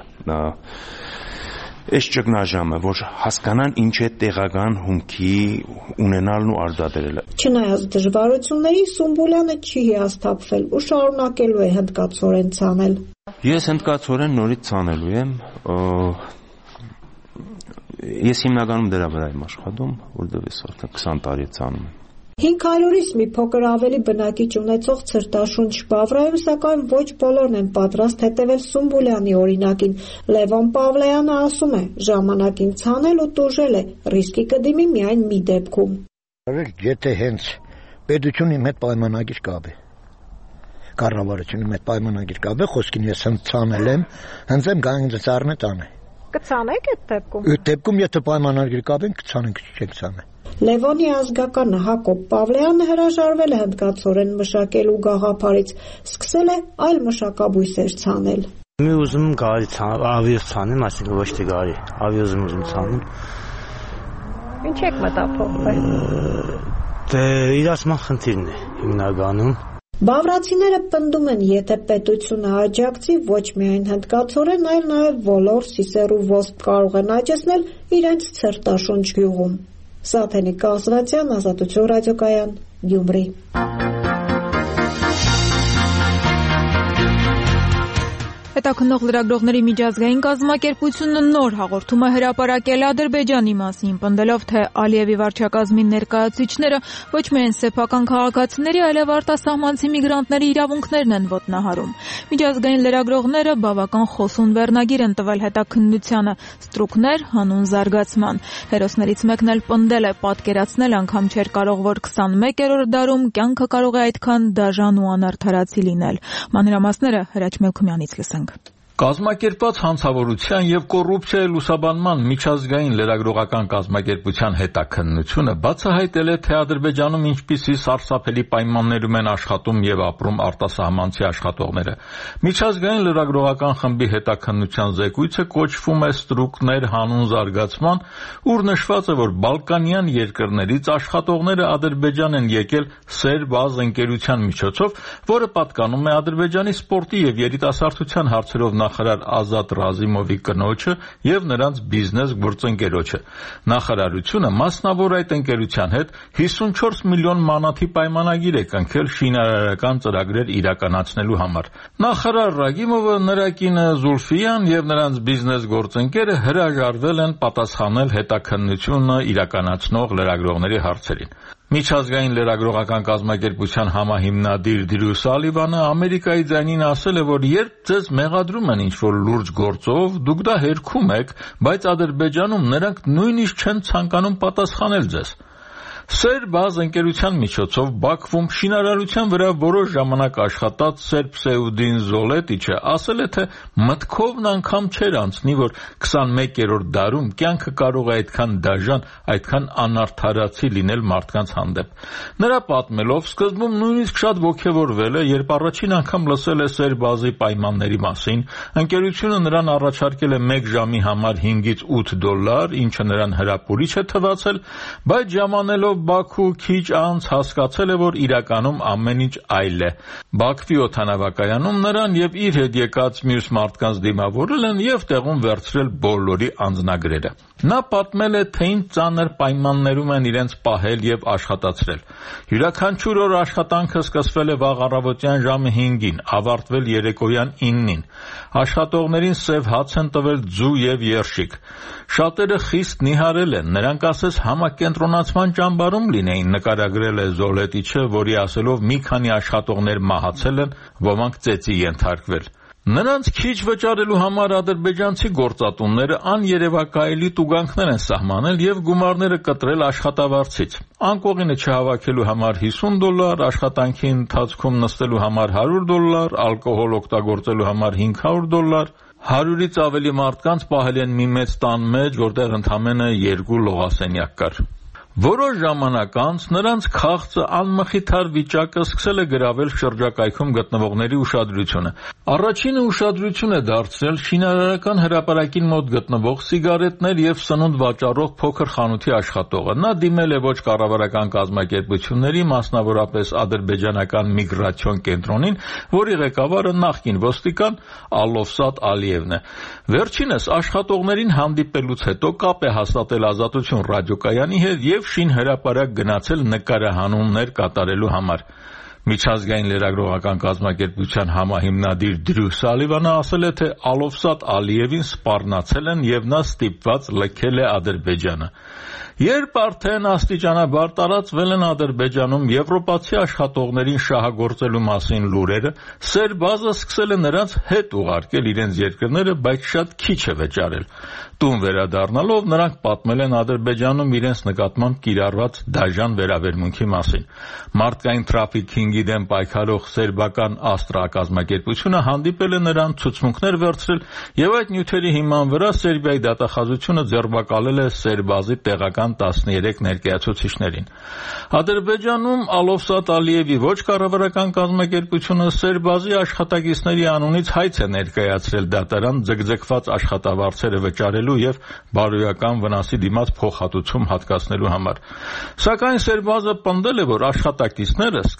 Այս ճգնաժամը, որ հասկանան ինչ է տեղական հումքի ունենալն ու արտադրելը։ Չնայած դժվարությունների, Սումբուլյանը չի հիասթափվել ու շարունակելու է հնդկացորեն ցանել։ Ես հնդկացորեն նորից ցանելու եմ։ Ես հիմնականում դրա վրա եմ աշխատում, որտեղ ես արդեն 20 տարի ցանում եմ։ 500-ից մի փոքր ավելի բնակիչ ունեցող ցրտաշունչ Բավրայում, սակայն ոչ բոլորն են պատրաստ հետևել Սումբուլյանի օրինակին։ Լևոն Պավլեյանը ասում է, ժամանակին ցանել ու տուժել է, ռիսկի կդիմի միայն մի դեպքում։ Եթե հենց պետությունի հետ պայմանագիր կապ է, կառավարությունի հետ պայմանագիր կապ է, խոսքին ես ցանել եմ, հենց եմ գանձ ծառնը տանը։ Կցանեք այդ դեպքում։ Այդ դեպքում եթե պայմանագիր կապ են, կցանենք, չենք ցանել։ Լևոնի ազգականը Հակոբ Պավլեյանը հրաժարվել է հնդկացորեն մշակելու գաղափարից, սկսել է այլ մշակաբույսեր ցանել։ Մի ուզում գարի ավիզ ցանեմ, այսինքն ոչ թե գարի, ավիզ ուզում ցանեմ։ Ինչ եք մտափոխվել։ Դե իրացման խնդիրն է հիմնականում։ Բավրացիները պնդում են, եթե պետությունը աջակցի ոչ միայն հնդկացորեն, այլ նաև ոլոր, սիսեռ ու ոսպ կարող են աճեցնել իրենց ցրտաշունչ գյուղում։ Սաթենիկ Կասրացյան, Ազատություն ռադիոկայան, Գյումրի։ Հետաքննող լրագրողների միջազգային կազմակերպությունը նոր հաղորդում է հրապարակել Ադրբեջանի մասին, պնդելով, թե Ալիևի վարչակազմի ներկայացուցիչները ոչ միայն սեփական քաղաքացիների, այլև արտասահմանցի միգրանտների իրավունքներն են ոտնահարում։ Միջազգային լրագրողները բավական խոսուն վերնագիր են տվել հետաքննությանը՝ «Ստրուկներ հանուն զարգացման»։ Հերոսներից մեկն էլ պնդել է, պատկերացնել անգամ չէր կարող, որ 21-րդ դարում կյանքը կարող է այդքան դաժան ու անարդարացի լինել։ Մանրամասները Հրաչ Մելքումյանից լսենք։ Կազմակերպված հանցավորության եւ կոռուպցիայի լուսաբանման միջազգային լրագրողական կազմակերպության հետաքննությունը բացահայտել է, թե Ադրբեջանում ինչպիսի սարսափելի պայմաններում են աշխատում եւ ապրում արտասահմանցի աշխատողները։ Միջազգային լրագրողական խմբի հետաքննության զեկույցը կոչվում է «Ստրուկներ հանուն զարգացման», ուր նշված է, որ բալկանյան երկրներից աշխատողները Ադրբեջան են եկել Սերբազ ընկերության միջոցով, որը պատկանում է Ադրբեջանի սպորտի եւ երիտասարդության հարցերով նախարար Ազատ Ռազիմովի կնոջը եւ նրանց բիզնես գործընկերոջը։ Նախարարությունը մասնավոր այդ ընկերության հետ 54 միլիոն մանաթի պայմանագիր է կնքել շինարարական ծրագրեր իրականացնելու համար։ Նախարար Ռագիմովը, նրա կինը Զուլֆիան եւ նրանց բիզնես գործընկերը հրաժարվել են պատասխանել հետաքննությունը իրականացնող լրագրողների հարցերին։ Միջազգային լրագրողական կազմակերպության համահիմնադիր Դրյու Սալիվանը Ամերիկայի ձայնին ասել է, որ երբ ձեզ մեղադրում են ինչ-որ լուրջ գործով, դուք դա հերքում եք, բայց Ադրբեջանում նրանք նույնիսկ չեն ցանկանում պատասխանել ձեզ։ Սերբազ ընկերության միջոցով Բաքվում շինարարության վրա որոշ ժամանակ աշխատած սերբ Սեուդին Զոլետիչը ասել է, թե մտքովն անգամ չէր անցնի, որ 21-րդ դարում կյանքը կարող է այդքան դաժան, այդքան անարդարացի լինել մարդկանց հանդեպ։ Նրա պատմելով, սկզբում նույնիսկ շատ ոգևորվել է, երբ առաջին անգամ լսել է Սերբազի պայմանների մասին, ընկերությունը նրան առաջարկել է 1 ժամի համար $5-8, ինչը նրան հրապուրիչ է թվացել, բայց ժամանելով Բաքու քիչ անց հասկացել է, որ իրականում ամեն ինչ այլ է։ Բաքվի օդանավակայանում նրան եւ իր հետ եկած մյուս մարդկանց դիմավորել են եւ տեղում վերցրել բոլորի անձնագրերը։ Նա պատմել է, թե ինչ ծանր պայմաններում են իրենց պահել եւ աշխատացրել։ Յուրաքանչյուր օր աշխատանքը սկսվել է վաղ առավոտյան ժամը 5-ին, ավարտվել երեկոյան 9-ին։ Աշխատողներին սև հաց են տվել ձու եւ երշիկ։ Շատերը խիստ նիհարել են, նրանք ասես համակենտրոնացման ճամբարում լինեին, նկարագրել է Զոլետիչը, որի ասելով մի քանի աշխատողներ մահացել են, ոմանք ծեծի ենթարկվել։ Նրանց քիչ վճարելու համար ադրբեջանցի գործատունները աներևակայելի տուգանքներ են սահմանել եւ գումարները կտրել աշխատավարձից։ Անկողինը չհավաքելու համար $50, աշխատանքի ընթացքում նստելու համար $100, ալկոհոլ օգտագործելու համար $500, 100-ից ավելի մարդկանց պահել են մի մեծ տան մեջ, որտեղ ընդամենը 2 լողասենյակ կար։ Որոշ ժամանակ անց նրանց քաղցը անմխիթար վիճակը սկսել է գրավել շրջակայքում գտնվողների ուշադրությունը։ Առաջինը ուշադրություն է դարձրել շինարարական հրապարակին մոտ գտնվող սիգարետներ եւ սնունդ վաճառող փոքր խանութի աշխատողը։ Նա դիմել է ոչ կառավարական կազմակերպությունների, մասնավորապես ադրբեջանական միգրացիոն կենտրոնին, որի ղեկավարը նախկին ոստիկան Ալովսատ Ալիևն է։ Վերջինս աշխատողներին հանդիպելուց հետո կապ է հաստատել Ազատություն ռադիոկայանի հետ եւ շինհրապարակ գնացել նկարահանումներ կատարելու համար։ Միջազգային լրագրողական կազմակերպության համահիմնադիր Դրյու Սալիվանը ասել է, թե Ալովսատ Ալիևին սպառնացել են եւ նա ստիպված լքել է Ադրբեջանը։ Երբ արդեն աստիճանաբար տարածվել են Ադրբեջանում եվրոպացի աշխատողներին շահագործելու մասին լուրերը, Սերբազը սկսել է նրանց հետ ուղարկել իրենց երկրները, բայց շատ քիչ է վճարել։ Տուն վերադառնալով նրանք պատմել են Ադրբեջանում իրենց նկատմամբ կիրառված դաժան վերաբերմունքի մասին։ Մարդկային թրաֆիքինգի դեմ պայքարող սերբական Աստրա կազմակերպությունը հանդիպել է նրան, ցուցմունքներ վերցրել եւ այդ նյութերի հիման վրա Սերբիայի դատախազությունը ձերբակալել է Սերբազի տեղական 13 ներկայացուցիչներին։ Ադրբեջանում Ալովսատ Ալիևի ոչ կառավարական կազմակերպությունը Սերբազի աշխատակիցների անունից հայց է ներկայացրել դատարան ձգձգված աշխատավարձերը վճարելու եւ բարոյական վնասի դիմաց փոխհատուցում հատկացնելու համար։ Սակայն Սերբազը պնդել է, որ աշխատակիցները սկզբնական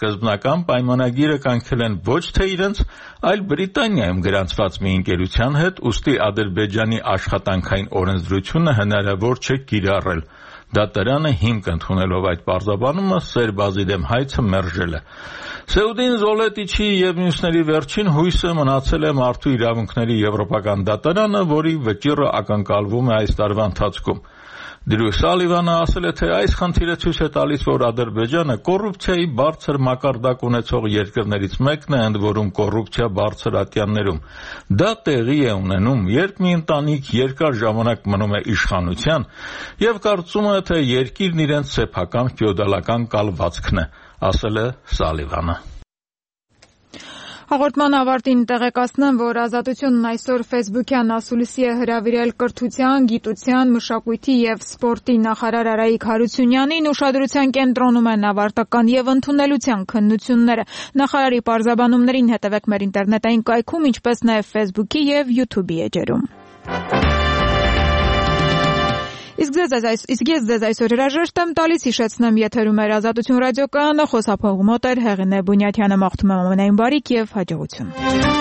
հիմնական պայմանագիրը կնքել են ոչ թե իրենց, այլ Բրիտանիայում գրանցված մի ընկերության հետ, ուստի Ադրբեջանի աշխատանքային օրենսդրությունը հնարավոր չէ կիրառել։ Դատարանը հիմք ընդունելով այդ պարզաբանումը Սերբազի դեմ հայցը մերժել է։ Սեուդին Զոլետիչի եւ մյուսների վերջին հույսը մնացել է մարդու իրավունքների եվրոպական դատարանը, որի վճիռը ակնկալվում է այս տարվա ընթացքում։ Դրու Սալիվանը ասել է, թե այս խնդիրը ցույց է տալիս, որ Ադրբեջանը կոռուպցիայի բարձր մակարդակ ունեցող երկրներից մեկն է, ընդ որում կոռուպցիա բարձր ատյաններում։ Դա տեղի է ունենում, երբ մի ընտանիք երկար ժամանակ մնում է իշխանության եւ կարծում է, թե երկիրն իրենց սեփական ֆեոդալական կալվածքն է, ասել է Սալիվանը։ Հաղորդման ավարտին տեղեկացնեմ, որ Ազատությունն այսօր Facebook-յան ասուլիսի է հրավիրել կրթության, գիտության, մշակույթի եւ սպորտի նախարար Արայիկ Հարությունյանին, ուշադրության կենտրոնում են ավարտական եւ ընդունելության քննությունները։ Նախարարի պարզաբանումներին հետևեք մեր ինտերնետային կայքում, ինչպես նաեւ Facebook-ի եւ YouTube-ի էջերում։ Իսկ ես ձեզ այսօր հրաժեշտ եմ տալիս, հիշեցնեմ եթերում էր Ազատություն ռադիոկայանը, խոսափողը մոտ էր Հեղինե Բունյաթյանը, մաղթում եմ ամենայն բարիք եւ հաջողություն։